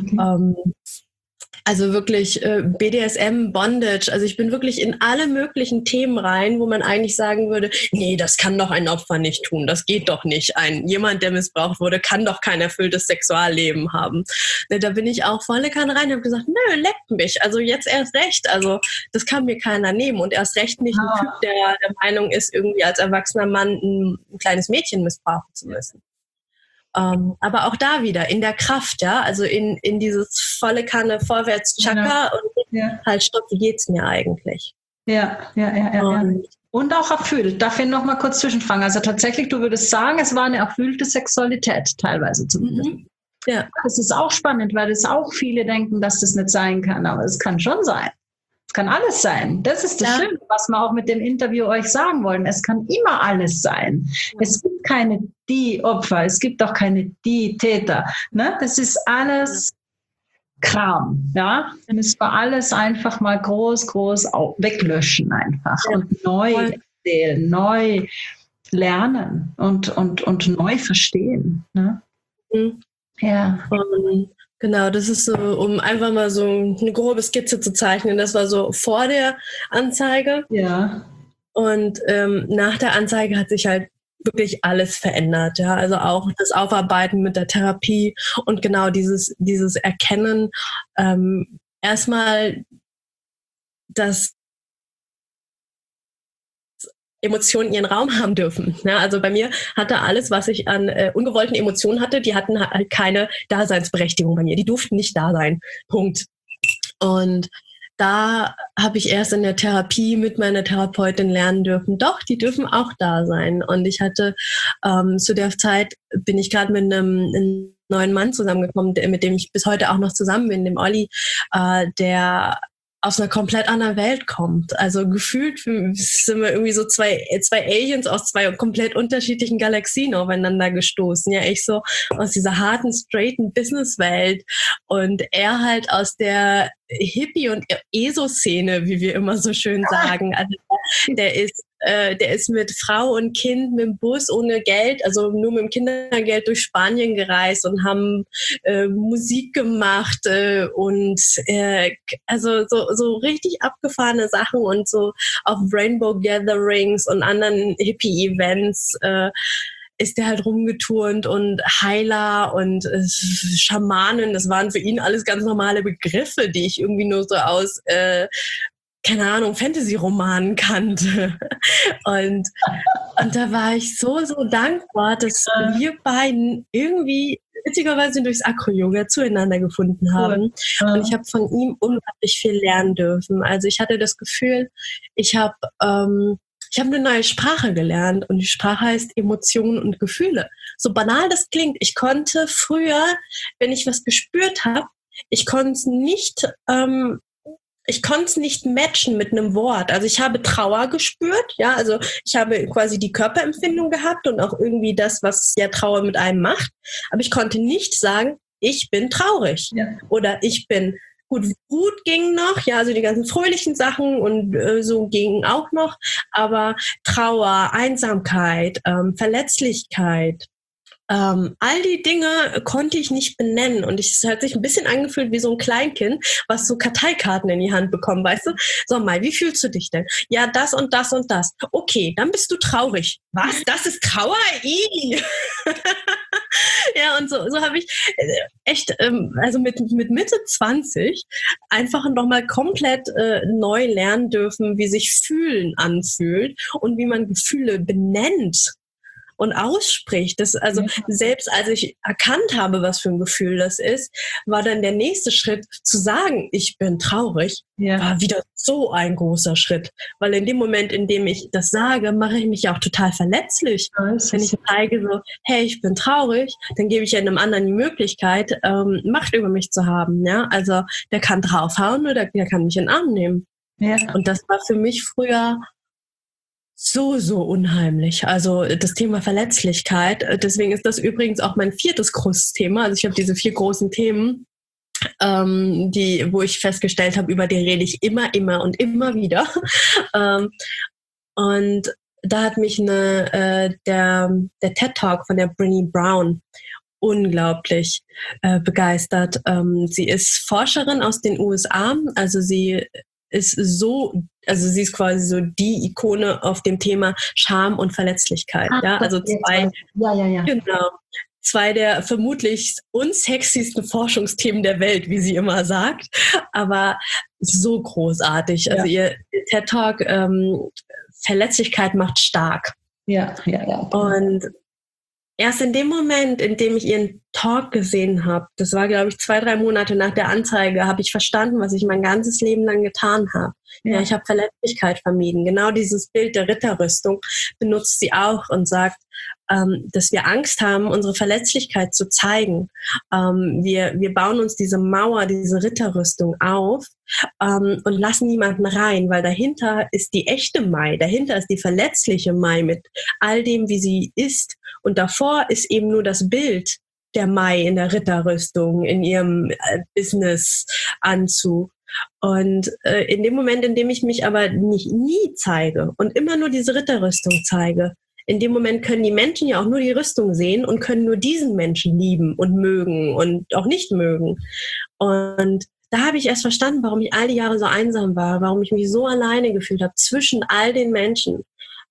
Also wirklich BDSM, Bondage, also ich bin wirklich in alle möglichen Themen rein, wo man eigentlich sagen würde, nee, das kann doch ein Opfer nicht tun, das geht doch nicht. Jemand, der missbraucht wurde, kann doch kein erfülltes Sexualleben haben. Da bin ich auch volle Kanne rein und habe gesagt, nö, leckt mich, also jetzt erst recht, also das kann mir keiner nehmen und erst recht nicht ein Typ, der der Meinung ist, irgendwie als erwachsener Mann ein kleines Mädchen missbrauchen zu müssen. Aber auch da wieder in der Kraft, ja, also in dieses volle Kanne vorwärts Chakra und halt stopp, wie geht's mir eigentlich? Ja. Und auch erfüllt. Darf ich noch mal kurz zwischenfragen? Also tatsächlich, du würdest sagen, es war eine erfüllte Sexualität, teilweise zumindest. Ja. Das ist auch spannend, weil es auch viele denken, dass das nicht sein kann, aber es kann schon sein. Es kann alles sein. Das ist das Schöne, was wir auch mit dem Interview euch sagen wollen. Es kann immer alles sein. Es gibt keine die Opfer, es gibt auch keine die Täter. Ne? Das ist alles Kram. Ja? Und es war alles einfach mal groß weglöschen einfach und neu erzählen, neu lernen und neu verstehen. Ne? Ja. Genau, das ist so, um einfach mal so eine grobe Skizze zu zeichnen. Das war so vor der Anzeige. Ja. Und nach der Anzeige hat sich halt wirklich alles verändert. Ja, also auch das Aufarbeiten mit der Therapie und genau dieses Erkennen. Erstmal, dass Emotionen ihren Raum haben dürfen. Ja, also bei mir hatte alles, was ich an ungewollten Emotionen hatte, die hatten halt keine Daseinsberechtigung bei mir. Die durften nicht da sein. Punkt. Und da habe ich erst in der Therapie mit meiner Therapeutin lernen dürfen, doch, die dürfen auch da sein. Und ich hatte zu der Zeit, bin ich gerade mit einem neuen Mann zusammengekommen, mit dem ich bis heute auch noch zusammen bin, dem Olli, der aus einer komplett anderen Welt kommt. Also gefühlt sind wir irgendwie so zwei Aliens aus zwei komplett unterschiedlichen Galaxien aufeinander gestoßen. Ja, ich so aus dieser harten, straighten Businesswelt und er halt aus der Hippie- und ESO-Szene, wie wir immer so schön sagen. Also der ist mit Frau und Kind mit dem Bus ohne Geld, also nur mit dem Kindergeld durch Spanien gereist und haben Musik gemacht und also so richtig abgefahrene Sachen und so auf Rainbow Gatherings und anderen Hippie-Events ist der halt rumgeturnt und Heiler und Schamanen, das waren für ihn alles ganz normale Begriffe, die ich irgendwie nur so aus keine Ahnung, Fantasy-Romanen kannte. Und da war ich so dankbar, dass wir beiden irgendwie witzigerweise durchs Acro-Yoga zueinander gefunden haben. Und ich habe von ihm unglaublich viel lernen dürfen. Also ich hatte das Gefühl, ich habe eine neue Sprache gelernt und die Sprache heißt Emotionen und Gefühle. So banal das klingt, ich konnte früher, wenn ich was gespürt habe, ich konnte es nicht matchen mit einem Wort. Also ich habe Trauer gespürt, ja, also ich habe quasi die Körperempfindung gehabt und auch irgendwie das, was ja Trauer mit einem macht. Aber ich konnte nicht sagen, ich bin traurig oder ich bin gut. Wut ging noch, ja, also die ganzen fröhlichen Sachen und so gingen auch noch. Aber Trauer, Einsamkeit, Verletzlichkeit, all die Dinge konnte ich nicht benennen und es hat sich ein bisschen angefühlt wie so ein Kleinkind, was so Karteikarten in die Hand bekommt, weißt du? So, Mai, wie fühlst du dich denn? Ja, das und das und das. Okay, dann bist du traurig. Was? Das ist Trauer? Ja, und so habe ich echt, also mit Mitte 20 einfach nochmal komplett neu lernen dürfen, wie sich Fühlen anfühlt und wie man Gefühle benennt und ausspricht. Das, also selbst als ich erkannt habe, was für ein Gefühl das ist, war dann der nächste Schritt zu sagen, ich bin traurig, war wieder so ein großer Schritt. Weil in dem Moment, in dem ich das sage, mache ich mich ja auch total verletzlich. Wenn ich zeige so, hey, ich bin traurig, dann gebe ich ja einem anderen die Möglichkeit, Macht über mich zu haben. Ja? Also der kann draufhauen oder der kann mich in den Arm nehmen. Ja. Und das war für mich früher so unheimlich. Also das Thema Verletzlichkeit. Deswegen ist das übrigens auch mein 4. großes Thema. Also ich habe diese 4 großen Themen, wo ich festgestellt habe, über die rede ich immer und immer wieder. Und da hat mich der TED-Talk von der Brené Brown unglaublich begeistert. Sie ist Forscherin aus den USA. Also sie ist quasi so die Ikone auf dem Thema Scham und Verletzlichkeit. Ja, also zwei der vermutlich unsexiesten Forschungsthemen der Welt, wie sie immer sagt, aber so großartig. Also ihr TED-Talk, Verletzlichkeit macht stark. Ja. Und erst in dem Moment, in dem ich ihren Talk gesehen habe, das war, glaube ich, 2-3 Monate nach der Anzeige, habe ich verstanden, was ich mein ganzes Leben lang getan habe. Ja, ich habe Verletzlichkeit vermieden. Genau dieses Bild der Ritterrüstung benutzt sie auch und sagt, dass wir Angst haben, unsere Verletzlichkeit zu zeigen. Wir bauen uns diese Mauer, diese Ritterrüstung auf und lassen niemanden rein, weil dahinter ist die echte Mai, dahinter ist die verletzliche Mai mit all dem, wie sie ist. Und davor ist eben nur das Bild der Mai in der Ritterrüstung, in ihrem Business-Anzug. Und in dem Moment, in dem ich mich aber nie zeige und immer nur diese Ritterrüstung zeige, in dem Moment können die Menschen ja auch nur die Rüstung sehen und können nur diesen Menschen lieben und mögen und auch nicht mögen. Und da habe ich erst verstanden, warum ich all die Jahre so einsam war, warum ich mich so alleine gefühlt habe zwischen all den Menschen.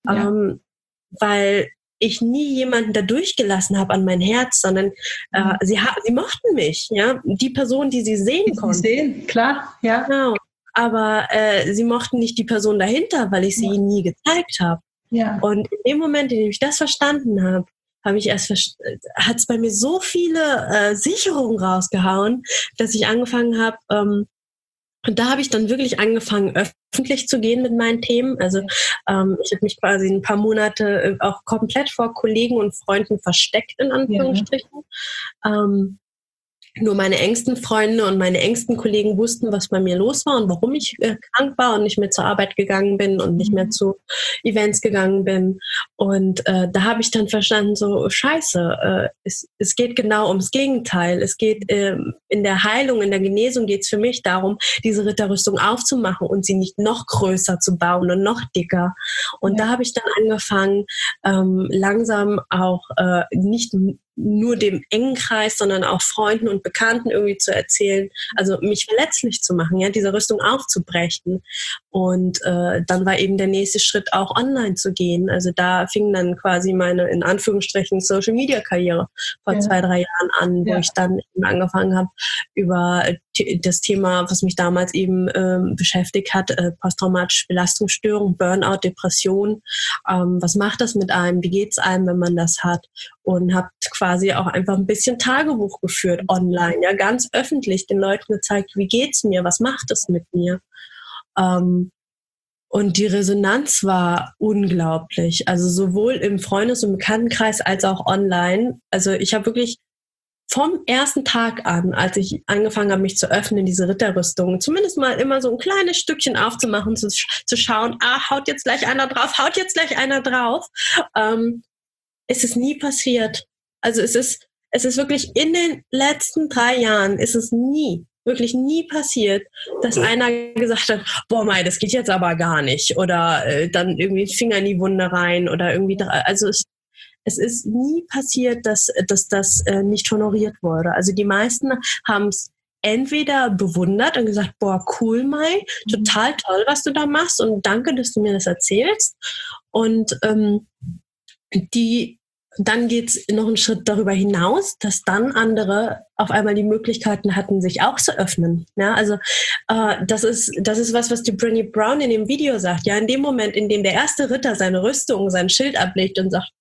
Weil ich nie jemanden da durchgelassen habe an mein Herz, sondern sie mochten mich, ja, die Person, die sie sehen konnten. Sie sehen, klar, ja. Genau. Aber sie mochten nicht die Person dahinter, weil ich sie ihnen nie gezeigt habe. Ja. Und in dem Moment, in dem ich das verstanden habe, hat es bei mir so viele Sicherungen rausgehauen, dass ich angefangen habe, und da habe ich dann wirklich angefangen, öffentlich zu gehen mit meinen Themen. Also ich habe mich quasi ein paar Monate auch komplett vor Kollegen und Freunden versteckt, in Anführungsstrichen. nur meine engsten Freunde und meine engsten Kollegen wussten, was bei mir los war und warum ich krank war und nicht mehr zur Arbeit gegangen bin und nicht mehr zu Events gegangen bin. Und da habe ich dann verstanden, so scheiße, es geht genau ums Gegenteil. Es geht in der Heilung, in der Genesung geht es für mich darum, diese Ritterrüstung aufzumachen und sie nicht noch größer zu bauen und noch dicker. Und da habe ich dann angefangen, langsam auch nicht nur dem engen Kreis, sondern auch Freunden und Bekannten irgendwie zu erzählen, also mich verletzlich zu machen, ja, diese Rüstung aufzubrechen. Und dann war eben der nächste Schritt auch online zu gehen. Also da fing dann quasi meine, in Anführungsstrichen, Social-Media-Karriere vor 2-3 Jahren an, wo ich dann eben angefangen habe, über das Thema, was mich damals eben beschäftigt hat, posttraumatische Belastungsstörung, Burnout, Depression. Was macht das mit einem? Wie geht's einem, wenn man das hat? Und habe quasi auch einfach ein bisschen Tagebuch geführt online, ja, ganz öffentlich den Leuten gezeigt, wie geht's mir, was macht es mit mir? Und die Resonanz war unglaublich, also sowohl im Freundes- und Bekanntenkreis als auch online. Also ich habe wirklich vom ersten Tag an, als ich angefangen habe, mich zu öffnen, diese Ritterrüstung, zumindest mal immer so ein kleines Stückchen aufzumachen, zu schauen, haut jetzt gleich einer drauf, ist es nie passiert. Also es ist wirklich in den letzten 3 Jahren ist es wirklich nie passiert, dass einer gesagt hat, boah, Mai, das geht jetzt aber gar nicht. Oder dann irgendwie Finger in die Wunde rein oder irgendwie, also es ist nie passiert, dass das nicht honoriert wurde. Also die meisten haben es entweder bewundert und gesagt, boah, cool, Mai, total toll, was du da machst und danke, dass du mir das erzählst. Und dann geht's noch einen Schritt darüber hinaus, dass dann andere auf einmal die Möglichkeiten hatten, sich auch zu öffnen. Ja, also das ist was die Brené Brown in dem Video sagt. Ja, in dem Moment, in dem der erste Ritter seine Rüstung, sein Schild ablegt und sagt,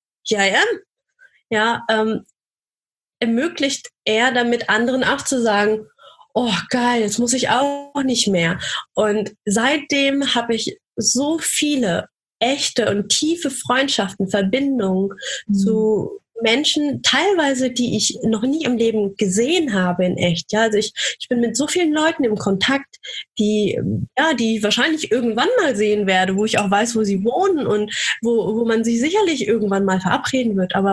ermöglicht er damit anderen auch zu sagen, oh geil, jetzt muss ich auch nicht mehr. Und seitdem habe ich so viele echte und tiefe Freundschaften, Verbindungen zu Menschen, teilweise, die ich noch nie im Leben gesehen habe in echt. Ja, also ich bin mit so vielen Leuten im Kontakt, die wahrscheinlich irgendwann mal sehen werde, wo ich auch weiß, wo sie wohnen und wo man sich sicherlich irgendwann mal verabreden wird. Aber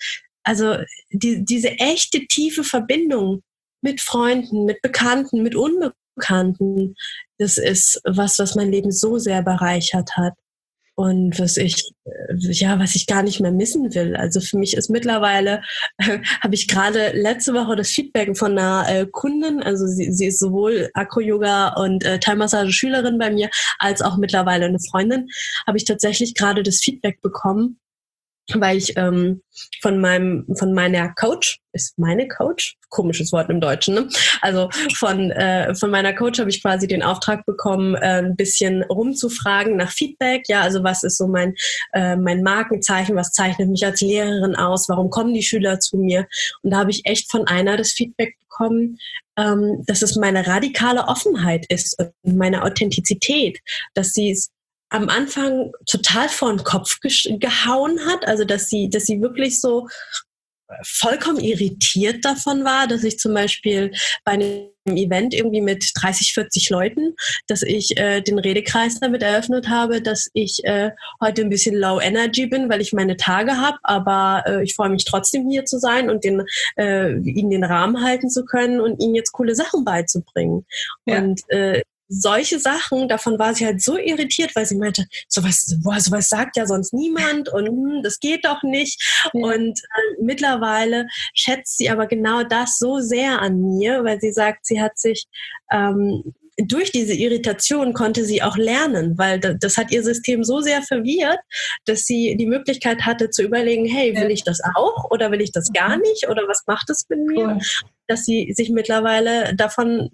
diese echte, tiefe Verbindung mit Freunden, mit Bekannten, mit Unbekannten, das ist was mein Leben so sehr bereichert hat. Und was ich gar nicht mehr missen will. Also für mich ist mittlerweile, habe ich gerade letzte Woche das Feedback von einer Kundin, also sie ist sowohl Acro-Yoga und Thai-Massage-Schülerin bei mir, als auch mittlerweile eine Freundin, habe ich tatsächlich gerade das Feedback bekommen, weil ich von meiner Coach, ist meine Coach, komisches Wort im Deutschen, ne? Also von meiner Coach habe ich quasi den Auftrag bekommen, ein bisschen rumzufragen nach Feedback. Ja, also was ist so mein Markenzeichen, was zeichnet mich als Lehrerin aus, warum kommen die Schüler zu mir? Und da habe ich echt von einer das Feedback bekommen, dass es meine radikale Offenheit ist und meine Authentizität, dass sie es am Anfang total vor den Kopf gehauen hat, also dass sie wirklich so vollkommen irritiert davon war, dass ich zum Beispiel bei einem Event irgendwie mit 30, 40 Leuten, dass ich den Redekreis damit eröffnet habe, dass ich heute ein bisschen low energy bin, weil ich meine Tage habe, aber ich freue mich trotzdem hier zu sein und ihnen den Rahmen halten zu können und ihnen jetzt coole Sachen beizubringen. Ja. Und solche Sachen, davon war sie halt so irritiert, weil sie meinte, sowas sagt ja sonst niemand und das geht doch nicht. Ja. Und mittlerweile schätzt sie aber genau das so sehr an mir, weil sie sagt, sie hat sich durch diese Irritation konnte sie auch lernen, weil das hat ihr System so sehr verwirrt, dass sie die Möglichkeit hatte zu überlegen, hey, will ich das auch oder will ich das gar nicht oder was macht das mit mir? Cool. Dass sie sich mittlerweile davon,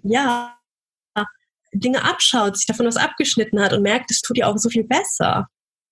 Dinge abschaut, sich davon was abgeschnitten hat und merkt, es tut ihr auch so viel besser.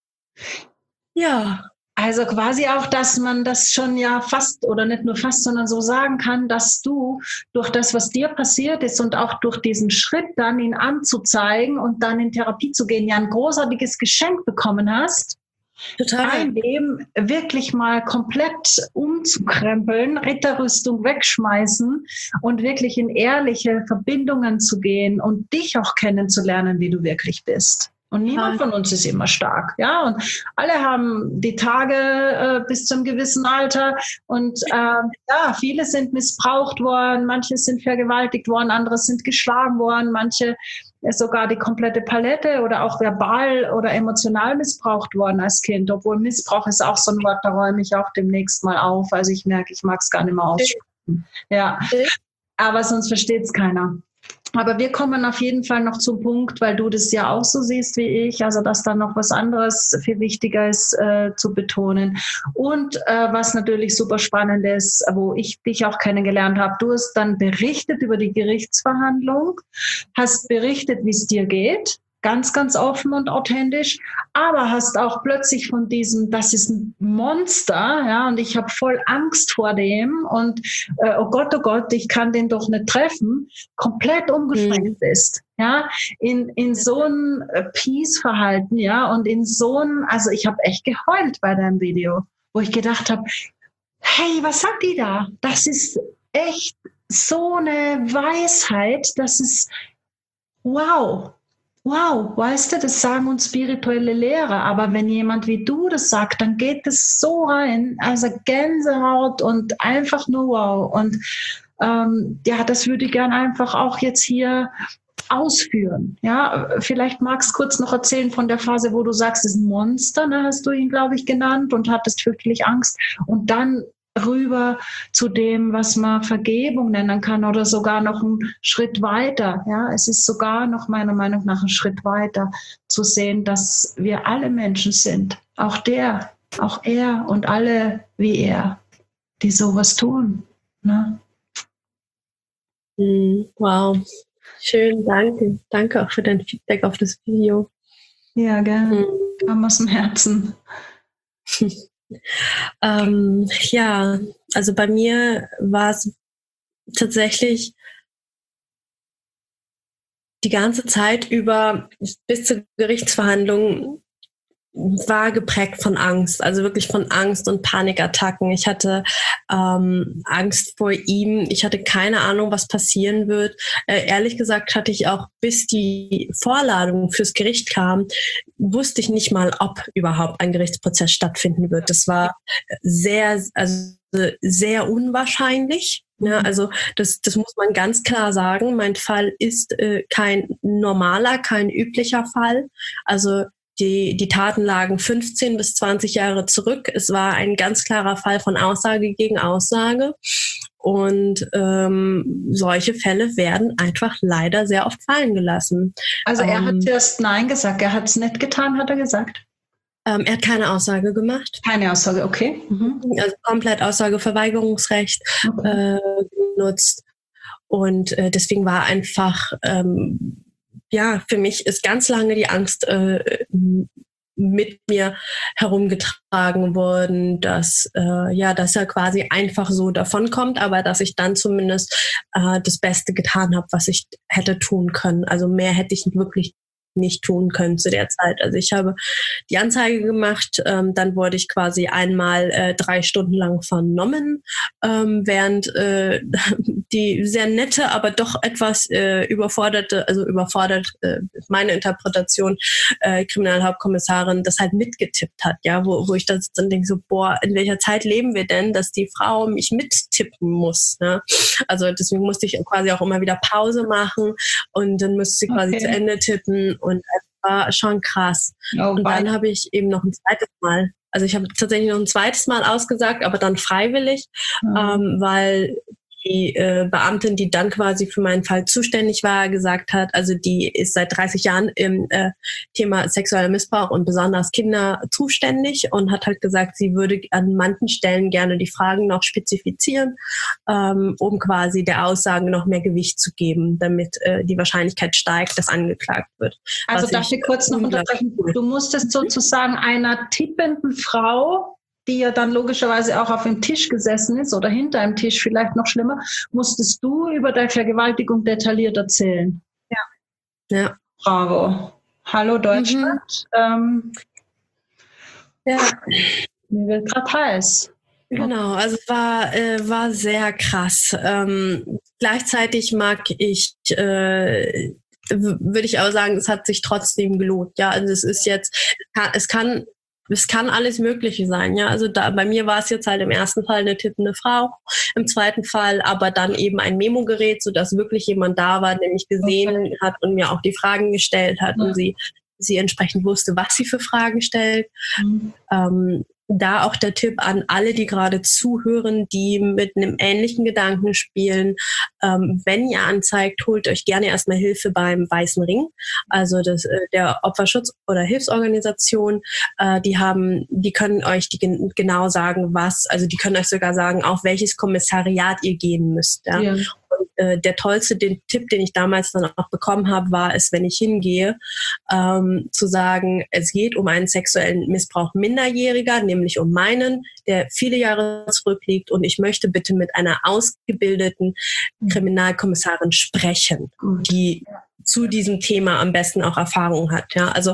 Ja. Also quasi auch, dass man das schon fast oder nicht nur fast, sondern so sagen kann, dass du durch das, was dir passiert ist und auch durch diesen Schritt dann ihn anzuzeigen und dann in Therapie zu gehen, ein großartiges Geschenk bekommen hast, Total. Ein Leben wirklich mal komplett umzukrempeln, Ritterrüstung wegschmeißen und wirklich in ehrliche Verbindungen zu gehen und dich auch kennenzulernen, wie du wirklich bist. Und niemand von uns ist immer stark, ja. Und alle haben die Tage bis zum gewissen Alter. Und viele sind missbraucht worden, manche sind vergewaltigt worden, andere sind geschlagen worden, manche sogar die komplette Palette oder auch verbal oder emotional missbraucht worden als Kind. Obwohl Missbrauch ist auch so ein Wort, da räume ich auch demnächst mal auf. Also ich merke, ich mag es gar nicht mehr aussprechen. Ja, aber sonst versteht es keiner. Aber wir kommen auf jeden Fall noch zum Punkt, weil du das ja auch so siehst wie ich, also dass da noch was anderes viel wichtiger ist zu betonen. Und was natürlich super spannend ist, wo ich dich auch kennengelernt habe, du hast dann berichtet über die Gerichtsverhandlung, hast berichtet, wie es dir geht, ganz, ganz offen und authentisch, aber hast auch plötzlich von diesem, das ist ein Monster, ja, und ich habe voll Angst vor dem und oh Gott, ich kann den doch nicht treffen, komplett umgeschwenkt bist, ja, in so ein Peace-Verhalten, ja, und in so ein, also ich habe echt geheult bei deinem Video, wo ich gedacht habe, hey, was sagt die da? Das ist echt so eine Weisheit, das ist wow. Wow, weißt du, das sagen uns spirituelle Lehrer, aber wenn jemand wie du das sagt, dann geht es so rein, also Gänsehaut und einfach nur wow. Und das würde ich gerne einfach auch jetzt hier ausführen. Ja, vielleicht magst du kurz noch erzählen von der Phase, wo du sagst, es ist ein Monster, ne, hast du ihn, glaube ich, genannt und hattest wirklich Angst. Und dann rüber zu dem, was man Vergebung nennen kann oder sogar noch einen Schritt weiter. Ja, es ist sogar noch meiner Meinung nach ein Schritt weiter zu sehen, dass wir alle Menschen sind. Auch er und alle wie er, die sowas tun. Ne? Wow, schön, danke. Danke auch für dein Feedback auf das Video. Ja, gerne. Kam aus dem Herzen. Also bei mir war es tatsächlich die ganze Zeit über bis zur Gerichtsverhandlung war geprägt von Angst, also wirklich von Angst und Panikattacken. Ich hatte Angst vor ihm. Ich hatte keine Ahnung, was passieren wird. Ehrlich gesagt hatte ich auch, bis die Vorladung fürs Gericht kam, wusste ich nicht mal, ob überhaupt ein Gerichtsprozess stattfinden wird. Das war sehr unwahrscheinlich. Ja, also das muss man ganz klar sagen. Mein Fall ist kein normaler, kein üblicher Fall. Also die Taten lagen 15 bis 20 Jahre zurück. Es war ein ganz klarer Fall von Aussage gegen Aussage. Und solche Fälle werden einfach leider sehr oft fallen gelassen. Also er hat erst Nein gesagt. Er hat es nicht getan, hat er gesagt? Er hat keine Aussage gemacht. Keine Aussage, okay. Also komplett Aussageverweigerungsrecht genutzt. Und deswegen war einfach... für mich ist ganz lange die Angst mit mir herumgetragen worden, dass er quasi einfach so davonkommt, aber dass ich dann zumindest das Beste getan habe, was ich hätte tun können. Also mehr hätte ich wirklich nicht tun können zu der Zeit. Also ich habe die Anzeige gemacht, dann wurde ich quasi einmal 3 Stunden lang vernommen, während die sehr nette, aber doch etwas überfordert, meine Interpretation, Kriminalhauptkommissarin das halt mitgetippt hat, ja, wo ich dann denke so, boah, in welcher Zeit leben wir denn, dass die Frau mich mittippen muss, ne? Also deswegen musste ich quasi auch immer wieder Pause machen und dann musste sie quasi zu Ende tippen. Und es war schon krass. Und dann habe ich eben noch ein zweites Mal, also ich habe tatsächlich noch ein zweites Mal ausgesagt, aber dann freiwillig, weil die Beamtin, die dann quasi für meinen Fall zuständig war, gesagt hat, also die ist seit 30 Jahren im Thema sexueller Missbrauch und besonders Kinder zuständig und hat halt gesagt, sie würde an manchen Stellen gerne die Fragen noch spezifizieren, um quasi der Aussage noch mehr Gewicht zu geben, damit die Wahrscheinlichkeit steigt, dass angeklagt wird. Also darf ich kurz noch unterbrechen? Du musstest sozusagen einer tippenden Frau, die ja dann logischerweise auch auf dem Tisch gesessen ist oder hinter einem Tisch, vielleicht noch schlimmer, musstest du über deine Vergewaltigung detailliert erzählen. Ja. Bravo. Hallo Deutschland. Ja. Mir wird gerade heiß. Genau, also es war sehr krass. Gleichzeitig würde ich auch sagen, es hat sich trotzdem gelohnt. Ja, also es ist jetzt, es kann alles Mögliche sein. Ja, also bei mir war es jetzt halt im ersten Fall eine tippende Frau, im zweiten Fall aber dann eben ein Memogerät, sodass wirklich jemand da war, der mich gesehen hat und mir auch die Fragen gestellt hat und sie entsprechend wusste, was sie für Fragen stellt. Da auch der Tipp an alle, die gerade zuhören, die mit einem ähnlichen Gedanken spielen. Wenn ihr anzeigt, holt euch gerne erstmal Hilfe beim Weißen Ring, also der Opferschutz- oder Hilfsorganisation. Die können euch genau sagen, die können euch sogar sagen, auf welches Kommissariat ihr gehen müsst. Ja? Ja. Und der tollste Tipp, den ich damals dann auch bekommen habe, war es, wenn ich hingehe, zu sagen, es geht um einen sexuellen Missbrauch Minderjähriger, nämlich um meinen, der viele Jahre zurückliegt, und ich möchte bitte mit einer ausgebildeten Kriminalkommissarin sprechen, die zu diesem Thema am besten auch Erfahrung hat. Ja, also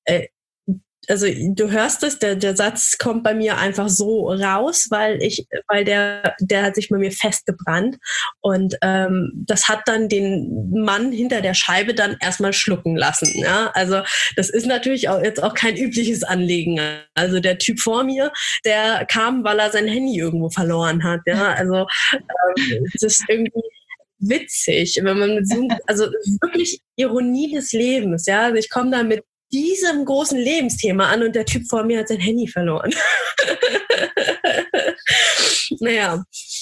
du hörst es, der Satz kommt bei mir einfach so raus, weil der hat sich bei mir festgebrannt, und das hat dann den Mann hinter der Scheibe dann erstmal schlucken lassen. Ja? Also das ist natürlich jetzt auch kein übliches Anliegen. Also der Typ vor mir, der kam, weil er sein Handy irgendwo verloren hat. Ja? Also es ist irgendwie witzig, wenn man also wirklich Ironie des Lebens. Ja, also ich komme da mit diesem großen Lebensthema an und der Typ vor mir hat sein Handy verloren. Naja.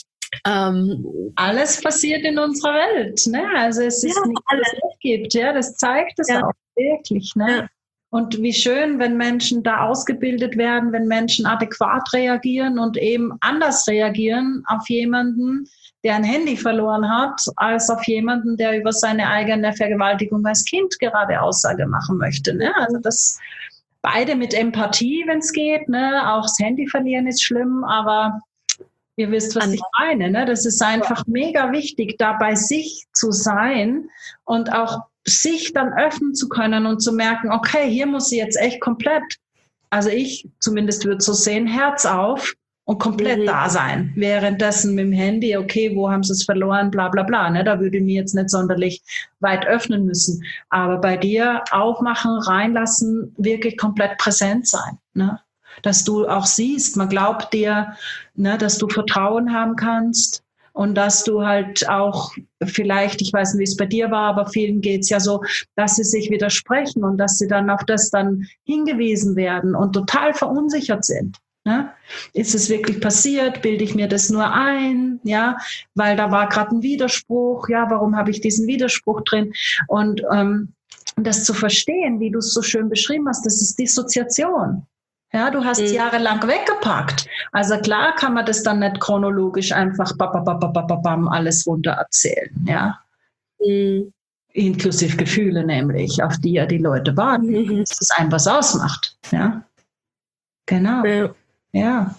Alles passiert in unserer Welt, ne? Also es ist nichts, was es nicht gibt, ja, das zeigt es auch wirklich, ne? Ja. Und wie schön, wenn Menschen da ausgebildet werden, wenn Menschen adäquat reagieren und eben anders reagieren auf jemanden, der ein Handy verloren hat, als auf jemanden, der über seine eigene Vergewaltigung als Kind gerade Aussage machen möchte. Ne? Also das beide mit Empathie, wenn es geht. Ne? Auch das Handy verlieren ist schlimm, aber ihr wisst, was ich meine. Ne? Das ist einfach mega wichtig, da bei sich zu sein und auch sich dann öffnen zu können und zu merken, okay, hier muss ich jetzt echt komplett, also ich zumindest würde so sehen, Herz auf und komplett da sein. Währenddessen mit dem Handy, okay, wo haben sie es verloren, bla bla bla. Ne? Da würde ich mir jetzt nicht sonderlich weit öffnen müssen. Aber bei dir aufmachen, reinlassen, wirklich komplett präsent sein. Ne? Dass du auch siehst, man glaubt dir, ne, dass du Vertrauen haben kannst und dass du halt auch vielleicht, ich weiß nicht, wie es bei dir war, aber vielen geht es ja so, dass sie sich widersprechen und dass sie dann auf das dann hingewiesen werden und total verunsichert sind. Ne? Ist es wirklich passiert? Bilde ich mir das nur ein? Ja, weil da war gerade ein Widerspruch. Ja, warum habe ich diesen Widerspruch drin? Und das zu verstehen, wie du es so schön beschrieben hast, das ist Dissoziation. Ja, du hast jahrelang weggepackt. Also klar kann man das dann nicht chronologisch einfach alles runter erzählen. Ja. Inklusive Gefühle nämlich, auf die ja die Leute warten. Dass es einem was ausmacht. Ja. Genau. Ja.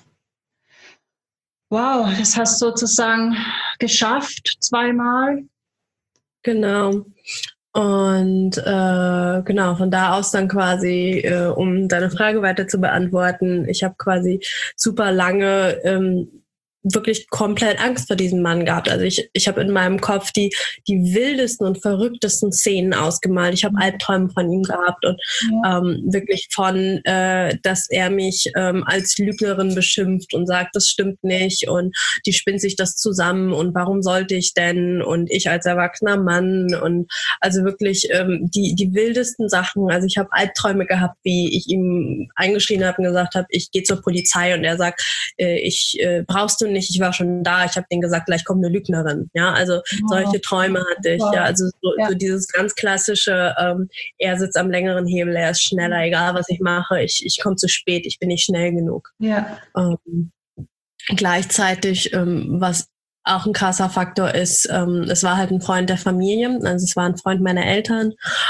Wow, das hast du sozusagen geschafft, 2-mal. Genau. Und genau, von da aus dann quasi, um deine Frage weiter zu beantworten, ich habe quasi super lange wirklich komplett Angst vor diesem Mann gehabt. Also ich habe in meinem Kopf die wildesten und verrücktesten Szenen ausgemalt. Ich habe Albträume von ihm gehabt und wirklich von, dass er mich als Lügnerin beschimpft und sagt, das stimmt nicht und die spinnt sich das zusammen und warum sollte ich denn, und ich als erwachsener Mann, und also wirklich die wildesten Sachen. Also ich habe Albträume gehabt, wie ich ihm eingeschrien habe und gesagt habe, ich gehe zur Polizei, und er sagt, brauchst du nicht, ich war schon da, ich habe denen gesagt, gleich kommt eine Lügnerin. Ja, also solche Träume hatte ich. Ja, also so dieses ganz klassische, er sitzt am längeren Hebel, er ist schneller, egal was ich mache, ich komme zu spät, ich bin nicht schnell genug. Ja. Gleichzeitig, was auch ein krasser Faktor ist, es war halt ein Freund der Familie, also es war ein Freund meiner Eltern.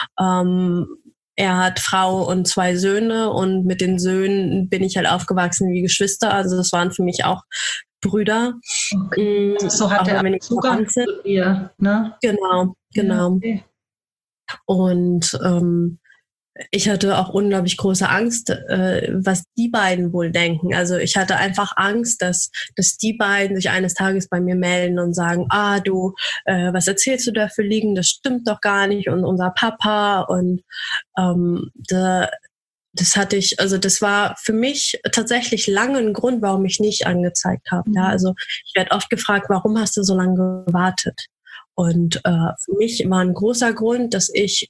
Er hat Frau und 2 Söhne, und mit den Söhnen bin ich halt aufgewachsen wie Geschwister. Also das waren für mich auch Brüder. Okay. So hat er Zugang zu dir, ne? Genau. Ja, okay. Und ich hatte auch unglaublich große Angst, was die beiden wohl denken. Also ich hatte einfach Angst, dass die beiden sich eines Tages bei mir melden und sagen, du, was erzählst du da für Liegen? Das stimmt doch gar nicht. Und unser Papa und das hatte ich, also das war für mich tatsächlich lange ein Grund, warum ich nicht angezeigt habe. Ja, also ich werde oft gefragt, warum hast du so lange gewartet? Und für mich war ein großer Grund, dass ich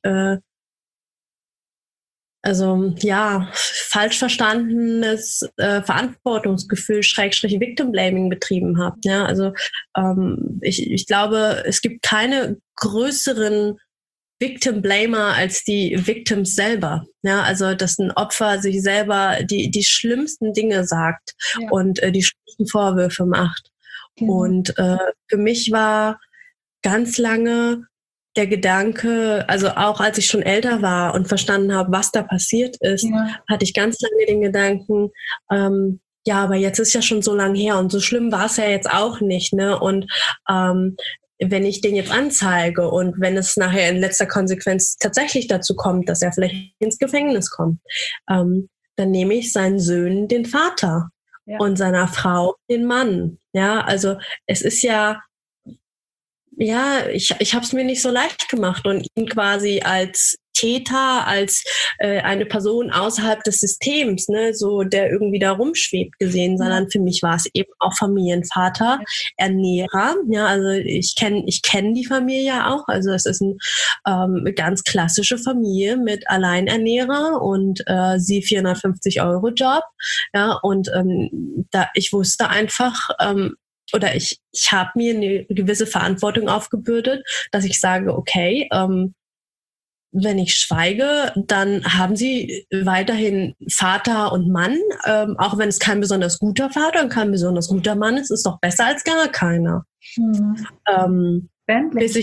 falsch verstandenes Verantwortungsgefühl Schrägstrich Victim Blaming betrieben habe. Ja, also ich glaube, es gibt keine größeren Victim Blamer als die Victims selber. Ja, also dass ein Opfer sich selber die schlimmsten Dinge sagt und die schlimmsten Vorwürfe macht. Und für mich war ganz lange der Gedanke, also auch als ich schon älter war und verstanden habe, was da passiert ist, hatte ich ganz lange den Gedanken, aber jetzt ist ja schon so lange her und so schlimm war es ja jetzt auch nicht, ne? Und wenn ich den jetzt anzeige und wenn es nachher in letzter Konsequenz tatsächlich dazu kommt, dass er vielleicht ins Gefängnis kommt, dann nehme ich seinen Söhnen den Vater und seiner Frau den Mann. Ja, also es ist ich habe es mir nicht so leicht gemacht und ihn quasi als Täter, als eine Person außerhalb des Systems, ne, so der irgendwie da rumschwebt gesehen, sondern für mich war es eben auch Familienvater, Ernährer. Ja, also ich kenn die Familie auch. Also es ist eine ganz klassische Familie mit Alleinernährer und sie 450 € Job. Ja, und ich wusste einfach, oder ich habe mir eine gewisse Verantwortung aufgebürdet, dass ich sage, okay, wenn ich schweige, dann haben sie weiterhin Vater und Mann, auch wenn es kein besonders guter Vater und kein besonders guter Mann ist, ist doch besser als gar keiner. Bis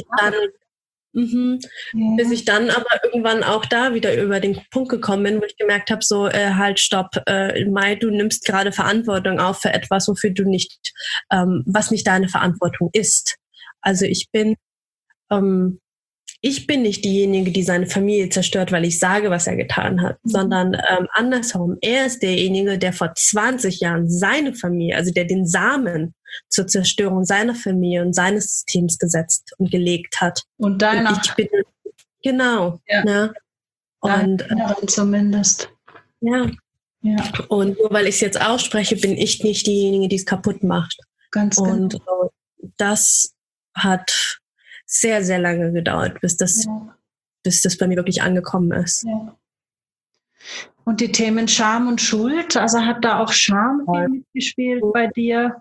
ich dann aber irgendwann auch da wieder über den Punkt gekommen bin, wo ich gemerkt habe, so halt stopp, Mai, du nimmst gerade Verantwortung auf für etwas, wofür du nicht, was nicht deine Verantwortung ist. Also ich bin nicht diejenige, die seine Familie zerstört, weil ich sage, was er getan hat, sondern andersherum. Er ist derjenige, der vor 20 Jahren seine Familie, also der den Samen zur Zerstörung seiner Familie und seines Systems gesetzt und gelegt hat. Und deiner. Und ich bin, genau. Ja. Ne? Und zumindest. Ja. Und nur weil ich es jetzt ausspreche, bin ich nicht diejenige, die es kaputt macht. Ganz genau. Und das hat sehr, sehr lange gedauert, bis das bei mir wirklich angekommen ist. Ja. Und die Themen Scham und Schuld, also hat da auch Scham mitgespielt bei dir?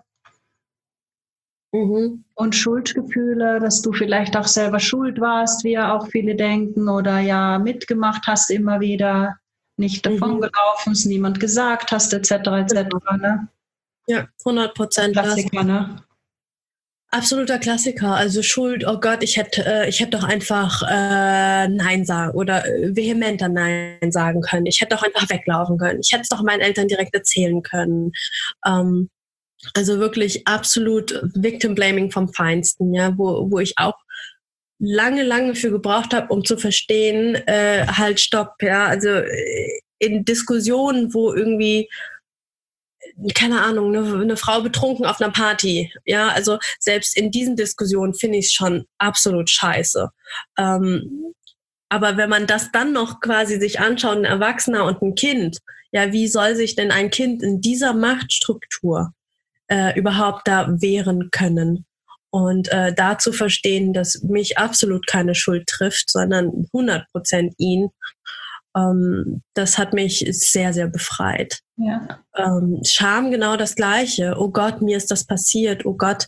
Und Schuldgefühle, dass du vielleicht auch selber schuld warst, wie ja auch viele denken, oder mitgemacht hast immer wieder, nicht davongelaufen, es niemand gesagt hast, etc. Ne? Ja, 100%. Klassiker, ne? Absoluter Klassiker. Also Schuld, oh Gott, ich hätte doch einfach Nein sagen oder vehementer Nein sagen können. Ich hätte doch einfach weglaufen können. Ich hätte es doch meinen Eltern direkt erzählen können. Also wirklich absolut Victim Blaming vom Feinsten, ja, wo ich auch lange für gebraucht habe, um zu verstehen, halt stopp, ja, also in Diskussionen, wo irgendwie, keine Ahnung, eine Frau betrunken auf einer Party, ja, also selbst in diesen Diskussionen finde ich es schon absolut scheiße. Aber wenn man das dann noch quasi sich anschaut, ein Erwachsener und ein Kind, ja, wie soll sich denn ein Kind in dieser Machtstruktur überhaupt da wehren können? Und da zu verstehen, dass mich absolut keine Schuld trifft, sondern 100% ihn, das hat mich sehr, sehr befreit. Ja. Scham genau das Gleiche. Oh Gott, mir ist das passiert. Oh Gott,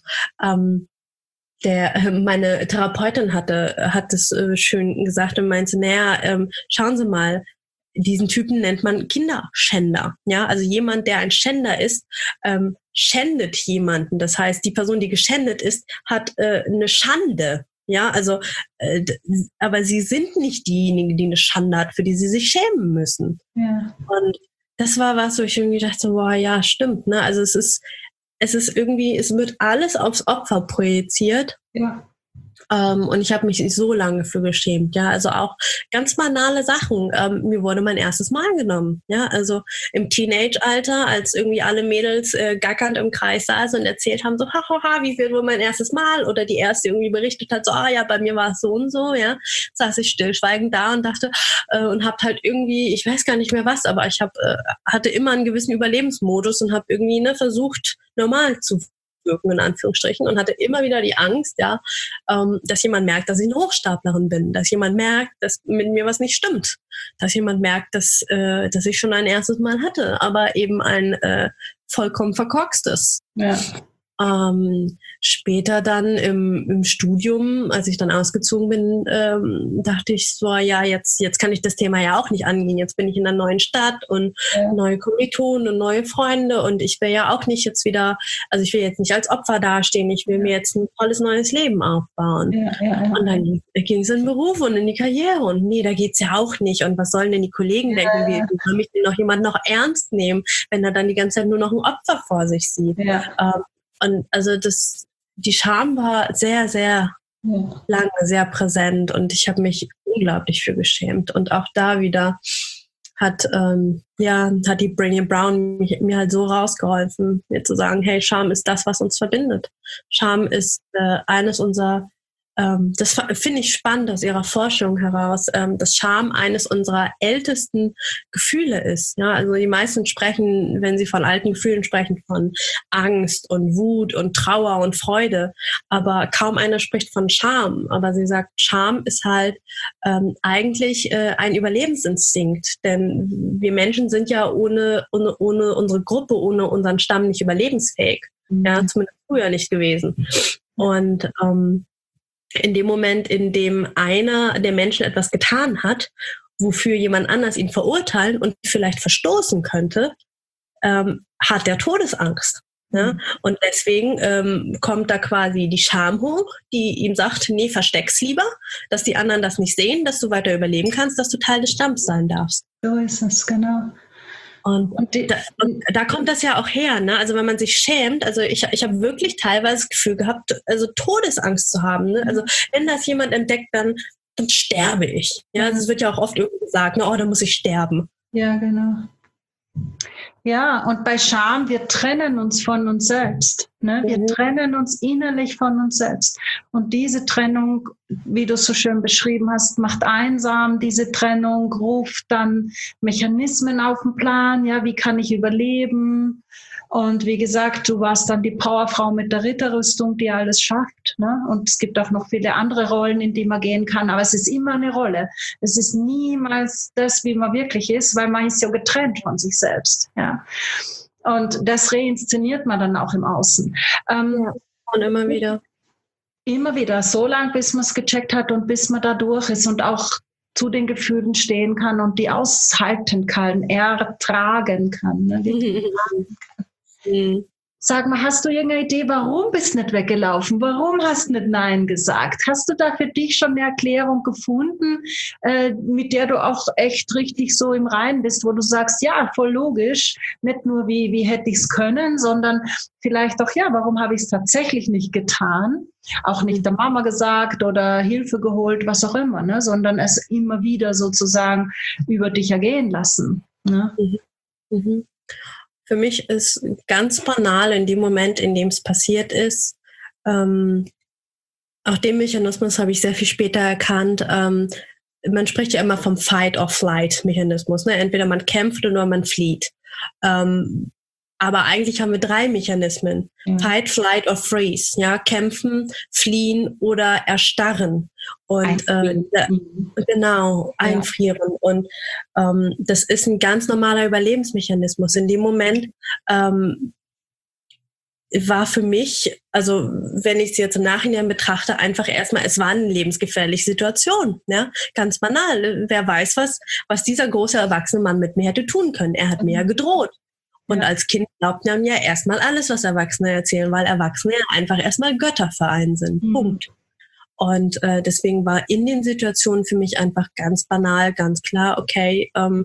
meine Therapeutin hat es schön gesagt und meinte, schauen Sie mal, diesen Typen nennt man Kinderschänder. Ja, also jemand, der ein Schänder ist, schändet jemanden. Das heißt, die Person, die geschändet ist, hat eine Schande. Ja, also, aber sie sind nicht diejenigen, die eine Schande hat, für die sie sich schämen müssen. Ja. Und das war was, wo ich irgendwie dachte, boah, ja, stimmt. Ne? Also es ist irgendwie, es wird alles aufs Opfer projiziert. Ja. Und ich habe mich so lange für geschämt, ja, also auch ganz banale Sachen. Mir wurde mein erstes Mal genommen, ja, also im Teenage-Alter, als irgendwie alle Mädels gackernd im Kreis saßen und erzählt haben, so, hahaha, wie wird wohl mein erstes Mal? Oder die erste irgendwie berichtet hat, so, ja, bei mir war es so und so, ja, saß ich stillschweigend da und dachte, und hab halt irgendwie, ich weiß gar nicht mehr was, aber ich hatte immer einen gewissen Überlebensmodus und habe irgendwie versucht, normal zu wirken, in Anführungsstrichen, und hatte immer wieder die Angst, ja, dass jemand merkt, dass ich eine Hochstaplerin bin, dass jemand merkt, dass mit mir was nicht stimmt, dass jemand merkt, dass ich schon ein erstes Mal hatte, aber eben ein vollkommen verkorkstes. Ja. Später dann im Studium, als ich dann ausgezogen bin, dachte ich so, ja, jetzt kann ich das Thema ja auch nicht angehen. Jetzt bin ich in einer neuen Stadt und neue Kommilitonen und neue Freunde und ich will ja auch nicht jetzt wieder, also ich will jetzt nicht als Opfer dastehen, ich will mir jetzt ein tolles neues Leben aufbauen. Und dann ging es in den Beruf und in die Karriere und nee, da geht's ja auch nicht. Und was sollen denn die Kollegen denken? Wie soll mich denn noch jemand noch ernst nehmen, wenn er dann die ganze Zeit nur noch ein Opfer vor sich sieht? Und also die Scham war sehr, sehr lange, sehr präsent und ich habe mich unglaublich für geschämt. Und auch da wieder hat die Brené Brown mir halt so rausgeholfen, mir zu sagen, hey, Scham ist das, was uns verbindet. Scham ist eines unserer das finde ich spannend aus ihrer Forschung heraus, dass Scham eines unserer ältesten Gefühle ist. Ja, also die meisten sprechen, wenn sie von alten Gefühlen sprechen, von Angst und Wut und Trauer und Freude. Aber kaum einer spricht von Scham. Aber sie sagt, Scham ist halt eigentlich ein Überlebensinstinkt. Denn wir Menschen sind ja ohne unsere Gruppe, ohne unseren Stamm nicht überlebensfähig. Ja, zumindest früher nicht gewesen. Und in dem Moment, in dem einer der Menschen etwas getan hat, wofür jemand anders ihn verurteilen und vielleicht verstoßen könnte, hat er Todesangst. Ja? Und deswegen kommt da quasi die Scham hoch, die ihm sagt, nee, versteck's lieber, dass die anderen das nicht sehen, dass du weiter überleben kannst, dass du Teil des Stamms sein darfst. So ist es, genau. Und da kommt das ja auch her, ne? Also wenn man sich schämt, also ich habe wirklich teilweise das Gefühl gehabt, also Todesangst zu haben. Ne? Also wenn das jemand entdeckt, dann sterbe ich. Ja, also es wird ja auch oft irgendwie gesagt, ne, da muss ich sterben. Ja, genau. Ja, und bei Scham, wir trennen uns von uns selbst. Ne? Wir trennen uns innerlich von uns selbst. Und diese Trennung, wie du es so schön beschrieben hast, macht einsam. Diese Trennung ruft dann Mechanismen auf den Plan. Ja, wie kann ich überleben? Und wie gesagt, du warst dann die Powerfrau mit der Ritterrüstung, die alles schafft. Ne? Und es gibt auch noch viele andere Rollen, in die man gehen kann. Aber es ist immer eine Rolle. Es ist niemals das, wie man wirklich ist, weil man ist ja getrennt von sich selbst. Ja. Und das reinszeniert man dann auch im Außen. Und immer wieder. Immer wieder, so lange, bis man es gecheckt hat und bis man da durch ist und auch zu den Gefühlen stehen kann und die aushalten kann, ertragen kann. Ne? Sag mal, hast du irgendeine Idee, warum bist du nicht weggelaufen? Warum hast du nicht Nein gesagt? Hast du da für dich schon eine Erklärung gefunden, mit der du auch echt richtig so im Reinen bist, wo du sagst, ja, voll logisch, nicht nur wie hätte ich es können, sondern vielleicht auch, ja, warum habe ich es tatsächlich nicht getan? Auch nicht der Mama gesagt oder Hilfe geholt, was auch immer, ne? Sondern es immer wieder sozusagen über dich ergehen lassen. Ne? Für mich ist ganz banal in dem Moment, in dem es passiert ist, auch den Mechanismus habe ich sehr viel später erkannt. Man spricht ja immer vom Fight-or-Flight-Mechanismus. Ne? Entweder man kämpft oder man flieht. Aber eigentlich haben wir 3 Mechanismen. Fight, Flight or Freeze. Ja? Kämpfen, fliehen oder erstarren. Und einfrieren. Und das ist ein ganz normaler Überlebensmechanismus. In dem Moment war für mich, also wenn ich es jetzt im Nachhinein betrachte, einfach erstmal, es war eine lebensgefährliche Situation. Ja? Ganz banal. Wer weiß, was dieser große erwachsene Mann mit mir hätte tun können. Er hat mir ja gedroht. Und als Kind glaubt man ja erstmal alles, was Erwachsene erzählen, weil Erwachsene ja einfach erstmal Götter für einen sind. Punkt. Und deswegen war in den Situationen für mich einfach ganz banal, ganz klar, okay,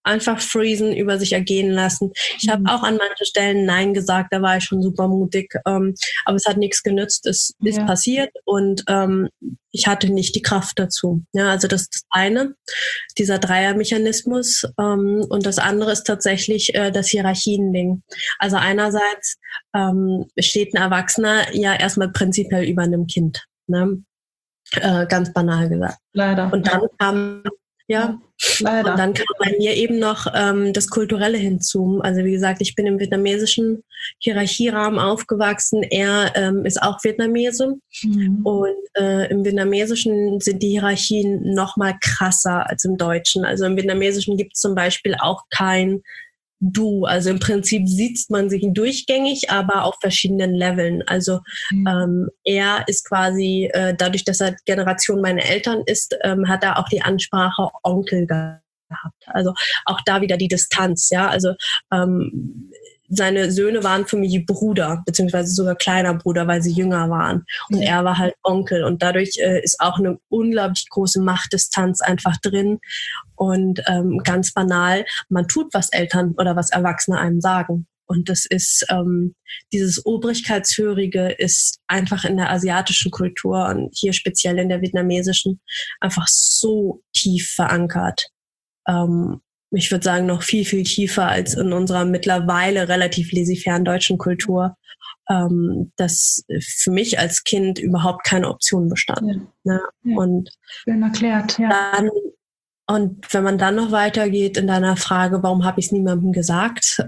einfach freezen, über sich ergehen lassen. Ich habe auch an manchen Stellen Nein gesagt, da war ich schon super mutig, aber es hat nichts genützt, es ist passiert und ich hatte nicht die Kraft dazu. Ja, also das ist das eine, dieser Dreiermechanismus, und das andere ist tatsächlich das Hierarchiending. Also einerseits steht ein Erwachsener ja erstmal prinzipiell über einem Kind, ne? Ganz banal gesagt. Leider. Und dann kam leider. Und dann kam bei mir eben noch das Kulturelle hinzu. Also wie gesagt, ich bin im vietnamesischen Hierarchierahmen aufgewachsen. Er ist auch Vietnamese. Und im Vietnamesischen sind die Hierarchien noch mal krasser als im Deutschen. Also im Vietnamesischen gibt es zum Beispiel auch kein Du. Also im Prinzip sieht man sich durchgängig, aber auf verschiedenen Leveln. Also er ist quasi, dadurch, dass er Generation meiner Eltern ist, hat er auch die Ansprache Onkel gehabt. Also auch da wieder die Distanz, ja. Also seine Söhne waren für mich Bruder, beziehungsweise sogar kleiner Bruder, weil sie jünger waren. Und er war halt Onkel. Und dadurch ist auch eine unglaublich große Machtdistanz einfach drin. Und ganz banal, man tut, was Eltern oder was Erwachsene einem sagen. Und das ist, dieses Obrigkeitshörige ist einfach in der asiatischen Kultur und hier speziell in der vietnamesischen einfach so tief verankert. Ich würde sagen, noch viel, viel tiefer als in unserer mittlerweile relativ laissez-faire deutschen Kultur, das für mich als Kind überhaupt keine Option bestand. Ja. Und schön erklärt, dann, und wenn man dann noch weitergeht in deiner Frage, warum habe ich es niemandem gesagt?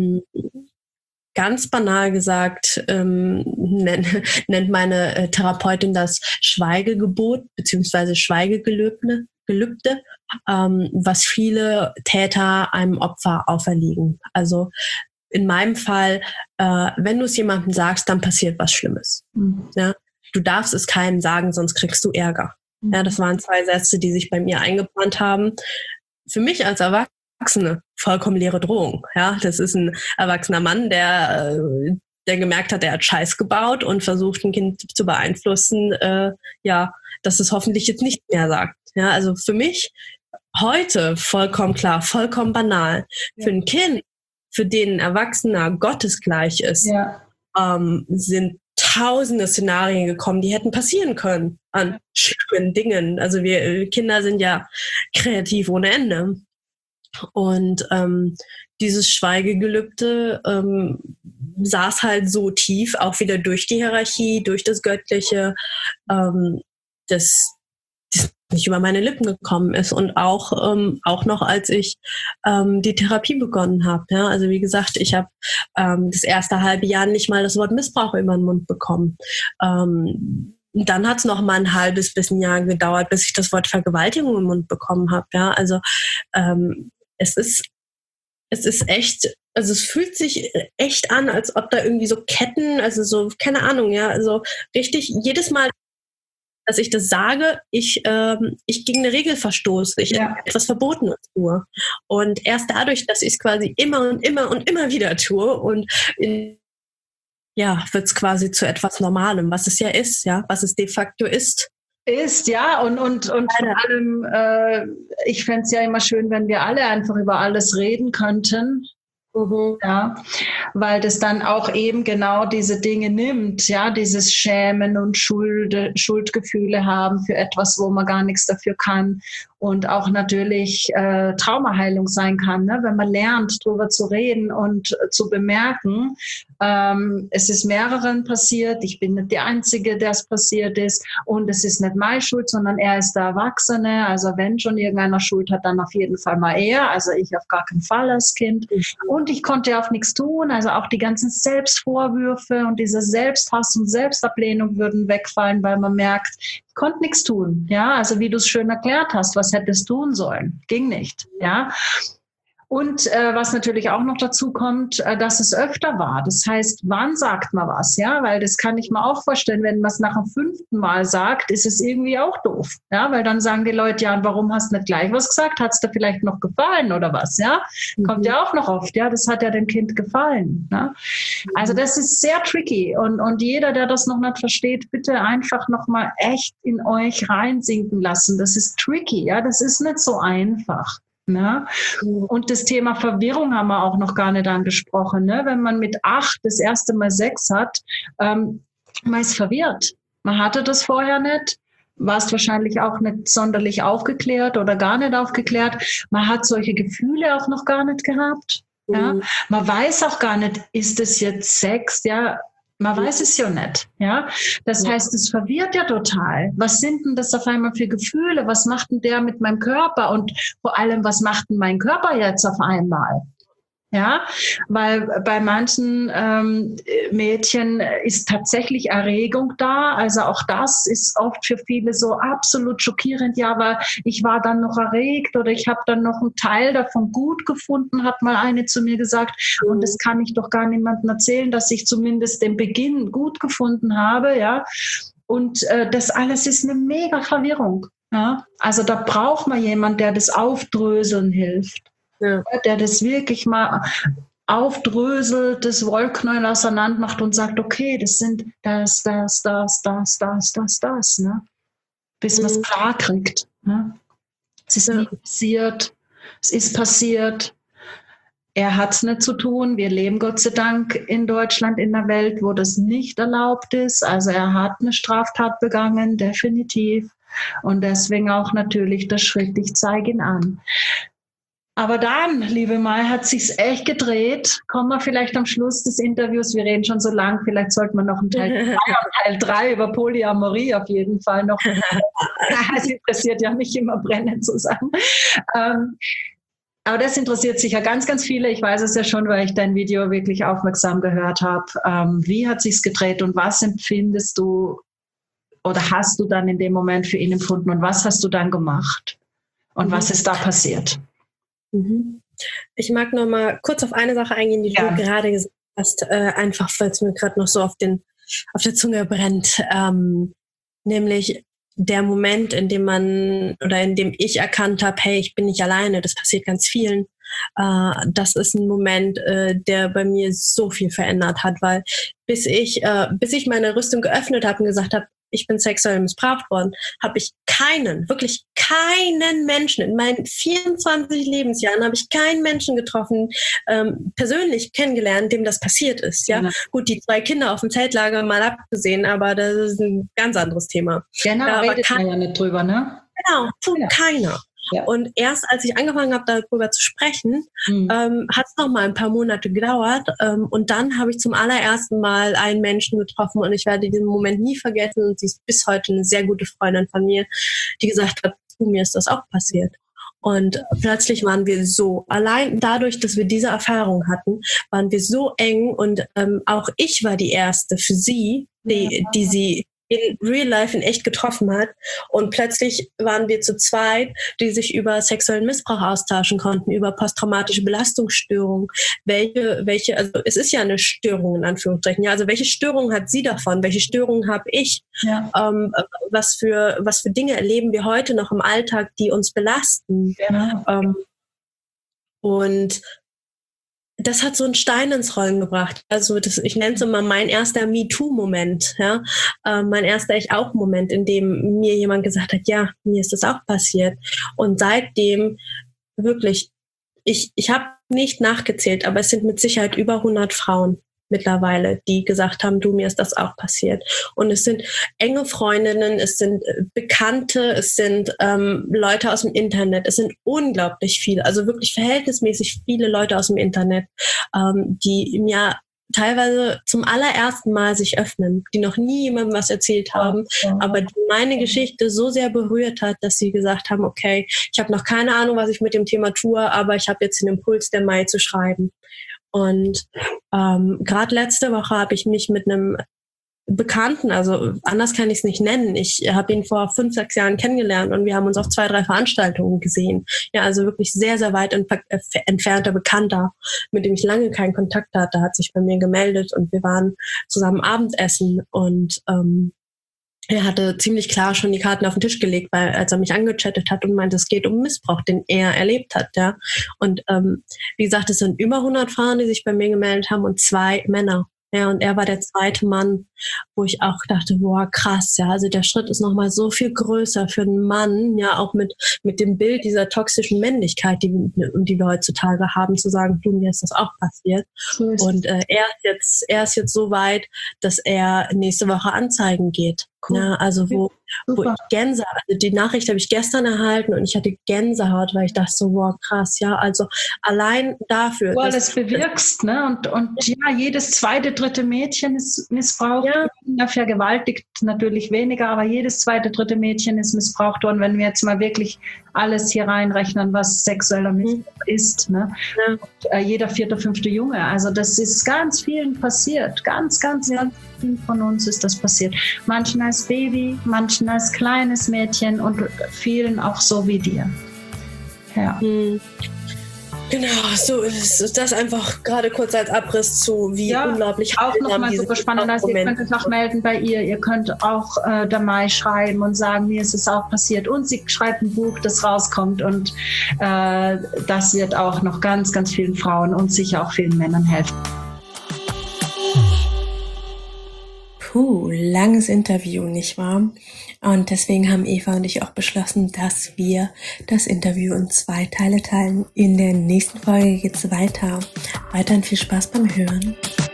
Ganz banal gesagt, nennt meine Therapeutin das Schweigegebot beziehungsweise Schweigegelübde, was viele Täter einem Opfer auferlegen. Also in meinem Fall, wenn du es jemandem sagst, dann passiert was Schlimmes. Ja? Du darfst es keinem sagen, sonst kriegst du Ärger. Ja, das waren 2 Sätze, die sich bei mir eingebrannt haben. Für mich als Erwachsene vollkommen leere Drohung. Ja, das ist ein erwachsener Mann, der gemerkt hat, er hat Scheiß gebaut und versucht, ein Kind zu beeinflussen, dass es hoffentlich jetzt nicht mehr sagt. Ja, also für mich heute vollkommen klar, vollkommen banal. Für ein Kind, für den ein Erwachsener gottesgleich ist, sind tausende Szenarien gekommen, die hätten passieren können an schlimmen Dingen. Also wir Kinder sind ja kreativ ohne Ende. Und dieses Schweigegelübde saß halt so tief, auch wieder durch die Hierarchie, durch das Göttliche, das nicht über meine Lippen gekommen ist. Und auch noch, als ich die Therapie begonnen habe. Ja? Also wie gesagt, ich habe das erste halbe Jahr nicht mal das Wort Missbrauch über den Mund bekommen. Dann hat es noch mal ein halbes bis ein Jahr gedauert, bis ich das Wort Vergewaltigung im Mund bekommen habe. Ja? Also es ist echt, also es fühlt sich echt an, als ob da irgendwie so Ketten, also so, keine Ahnung, ja, also richtig, jedes Mal, dass ich das sage, ich gegen eine Regel verstoße, ich etwas Verbotenes tue. Und erst dadurch, dass ich es quasi immer und immer und immer wieder tue und wird es quasi zu etwas Normalem, was es ja ist, ja, was es de facto ist. Und vor allem, ich fände es ja immer schön, wenn wir alle einfach über alles reden könnten. Ja, weil das dann auch eben genau diese Dinge nimmt, ja, dieses Schämen und Schuldgefühle haben für etwas, wo man gar nichts dafür kann und auch natürlich Traumaheilung sein kann, ne? Wenn man lernt, darüber zu reden und zu bemerken, es ist mehreren passiert, ich bin nicht die Einzige, der es passiert ist und es ist nicht meine Schuld, sondern er ist der Erwachsene, also wenn schon irgendeiner Schuld hat, dann auf jeden Fall mal er, also ich auf gar keinen Fall als Kind und ich konnte auch nichts tun, also auch die ganzen Selbstvorwürfe und dieser Selbsthass und Selbstablehnung würden wegfallen, weil man merkt, ich konnte nichts tun, ja, also wie du es schön erklärt hast, was hättest tun sollen, ging nicht, ja. Und was natürlich auch noch dazu kommt, dass es öfter war. Das heißt, wann sagt man was? Ja, weil das kann ich mir auch vorstellen, wenn man es nach dem 5. Mal sagt, ist es irgendwie auch doof. Ja, weil dann sagen die Leute, ja, und warum hast du nicht gleich was gesagt? Hat es dir vielleicht noch gefallen oder was? Ja, kommt ja auch noch oft. Ja, das hat ja dem Kind gefallen. Ja? Also das ist sehr tricky. Und jeder, der das noch nicht versteht, bitte einfach nochmal echt in euch reinsinken lassen. Das ist tricky. Ja, das ist nicht so einfach. Ne? Und das Thema Verwirrung haben wir auch noch gar nicht angesprochen. Ne? Wenn man mit 8 das erste Mal Sex hat, man ist verwirrt. Man hatte das vorher nicht, warst wahrscheinlich auch nicht sonderlich aufgeklärt oder gar nicht aufgeklärt. Man hat solche Gefühle auch noch gar nicht gehabt. Ja? Man weiß auch gar nicht, ist es jetzt Sex? Ja, man weiß es ja nicht. Ja? Das heißt, es verwirrt ja total. Was sind denn das auf einmal für Gefühle? Was macht denn der mit meinem Körper? Und vor allem, was macht denn mein Körper jetzt auf einmal? Ja, weil bei manchen Mädchen ist tatsächlich Erregung da. Also auch das ist oft für viele so absolut schockierend. Ja, weil ich war dann noch erregt oder ich habe dann noch einen Teil davon gut gefunden, hat mal eine zu mir gesagt. Und das kann ich doch gar niemandem erzählen, dass ich zumindest den Beginn gut gefunden habe. Ja, und das alles ist eine mega Verwirrung. Ja, also da braucht man jemanden, der das Aufdröseln hilft. Ja. Der das wirklich mal aufdröselt, das Wollknäuel auseinander macht und sagt, okay, das sind das, ne? Bis man es klar kriegt. Ne? Es ist nie passiert, es ist passiert. Er hat es nicht zu tun. Wir leben Gott sei Dank in Deutschland, in einer Welt, wo das nicht erlaubt ist. Also er hat eine Straftat begangen, definitiv. Und deswegen auch natürlich der Schritt, ich zeige ihn an. Aber dann, liebe Mai, hat sich's echt gedreht. Kommen wir vielleicht am Schluss des Interviews, wir reden schon so lang, vielleicht sollte man noch einen Teil 3 über Polyamorie auf jeden Fall noch. Das interessiert ja mich immer brennend zusammen. Aber das interessiert sicher ganz, ganz viele. Ich weiß es ja schon, weil ich dein Video wirklich aufmerksam gehört habe. Wie hat sich's gedreht und was empfindest du oder hast du dann in dem Moment für ihn empfunden und was hast du dann gemacht? Und was ist da passiert? Ich mag noch mal kurz auf eine Sache eingehen, die du gerade gesagt hast, einfach weil es mir gerade noch so auf der Zunge brennt, nämlich der Moment, in dem ich erkannt habe, hey, ich bin nicht alleine, das passiert ganz vielen. Das ist ein Moment, der bei mir so viel verändert hat, weil bis ich meine Rüstung geöffnet habe und gesagt habe, ich bin sexuell missbraucht worden, habe ich wirklich keinen Menschen, in meinen 24 Lebensjahren habe ich keinen Menschen getroffen, persönlich kennengelernt, dem das passiert ist. Ja, gut, die 2 Kinder auf dem Zeltlager mal abgesehen, aber das ist ein ganz anderes Thema. Genau, da redet man ja nicht drüber, ne? Genau, tut keiner. Ja. Und erst als ich angefangen habe, darüber zu sprechen, hat es noch mal ein paar Monate gedauert. Und dann habe ich zum allerersten Mal einen Menschen getroffen und ich werde diesen Moment nie vergessen. Und sie ist bis heute eine sehr gute Freundin von mir, die gesagt hat, mir ist das auch passiert. Und plötzlich waren wir so, allein dadurch, dass wir diese Erfahrung hatten, waren wir so eng und auch ich war die Erste für sie, die sie in Real Life in echt getroffen hat. Und plötzlich waren wir zu zweit, die sich über sexuellen Missbrauch austauschen konnten, über posttraumatische Belastungsstörungen. Also es ist ja eine Störung in Anführungsstrichen. Ja, also welche Störung hat sie davon? Welche Störung habe ich? Ja. Was für Dinge erleben wir heute noch im Alltag, die uns belasten? Ja. Und das hat so einen Stein ins Rollen gebracht. Also ich nenne es immer mein erster MeToo-Moment, ja, mein erster Ich-auch-Moment, in dem mir jemand gesagt hat, ja, mir ist das auch passiert. Und seitdem wirklich, ich habe nicht nachgezählt, aber es sind mit Sicherheit über 100 Frauen mittlerweile, die gesagt haben, du, mir ist das auch passiert. Und es sind enge Freundinnen, es sind Bekannte, es sind Leute aus dem Internet, es sind unglaublich viele, also wirklich verhältnismäßig viele Leute aus dem Internet, die mir teilweise zum allerersten Mal sich öffnen, die noch nie jemandem was erzählt haben, aber die meine Geschichte so sehr berührt hat, dass sie gesagt haben, okay, ich habe noch keine Ahnung, was ich mit dem Thema tue, aber ich habe jetzt den Impuls, der Mai zu schreiben. Und gerade letzte Woche habe ich mich mit einem Bekannten, also anders kann ich es nicht nennen, ich habe ihn vor 5, 6 Jahren kennengelernt und wir haben uns auf 2, 3 Veranstaltungen gesehen. Ja, also wirklich sehr, sehr weit entfernter Bekannter, mit dem ich lange keinen Kontakt hatte, hat sich bei mir gemeldet und wir waren zusammen Abendessen und er hatte ziemlich klar schon die Karten auf den Tisch gelegt, weil als er mich angechattet hat und meinte, es geht um Missbrauch, den er erlebt hat, ja. Und wie gesagt, es sind über 100 Frauen, die sich bei mir gemeldet haben und 2 Männer. Ja, und er war der zweite Mann, wo ich auch dachte, boah, krass, ja, also der Schritt ist nochmal so viel größer für einen Mann, ja, auch mit dem Bild dieser toxischen Männlichkeit, die wir heutzutage haben, zu sagen, du, mir ist das auch passiert. Und er ist jetzt so weit, dass er nächste Woche anzeigen geht. Cool. Ja, also wo ich Gänsehaut, also die Nachricht habe ich gestern erhalten und ich hatte Gänsehaut, weil ich dachte so, wow, krass, ja, also allein dafür. Du alles bewirkst, ne? Und ja, jedes zweite, dritte Mädchen ist missbraucht worden, vergewaltigt natürlich weniger, aber jedes zweite, dritte Mädchen ist missbraucht worden, wenn wir jetzt mal wirklich alles hier reinrechnen, was sexueller Missbrauch ist, ne? Und, jeder vierte, fünfte Junge, also das ist ganz vielen passiert, ganz vielen von uns ist das passiert. Manchen als Baby, manchen als kleines Mädchen und vielen auch so wie dir. Ja. Genau, so ist das einfach gerade kurz als Abriss zu, wie unglaublich auch nochmal super spannend. Also ihr könnt euch auch melden bei ihr könnt auch der Mai schreiben und sagen, mir ist es auch passiert und sie schreibt ein Buch, das rauskommt und das wird auch noch ganz vielen Frauen und sicher auch vielen Männern helfen. Langes Interview, nicht wahr? Und deswegen haben Eva und ich auch beschlossen, dass wir das Interview in 2 Teile teilen. In der nächsten Folge geht's weiter. Weiterhin viel Spaß beim Hören.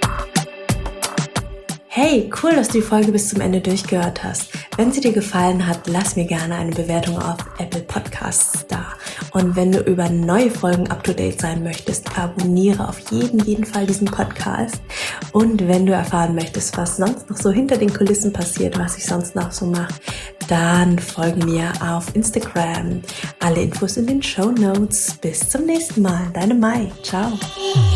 Hey, cool, dass du die Folge bis zum Ende durchgehört hast. Wenn sie dir gefallen hat, lass mir gerne eine Bewertung auf Apple Podcasts da. Und wenn du über neue Folgen up-to-date sein möchtest, abonniere auf jeden Fall diesen Podcast. Und wenn du erfahren möchtest, was sonst noch so hinter den Kulissen passiert, was ich sonst noch so mache, dann folge mir auf Instagram. Alle Infos in den Shownotes. Bis zum nächsten Mal. Deine Mai. Ciao.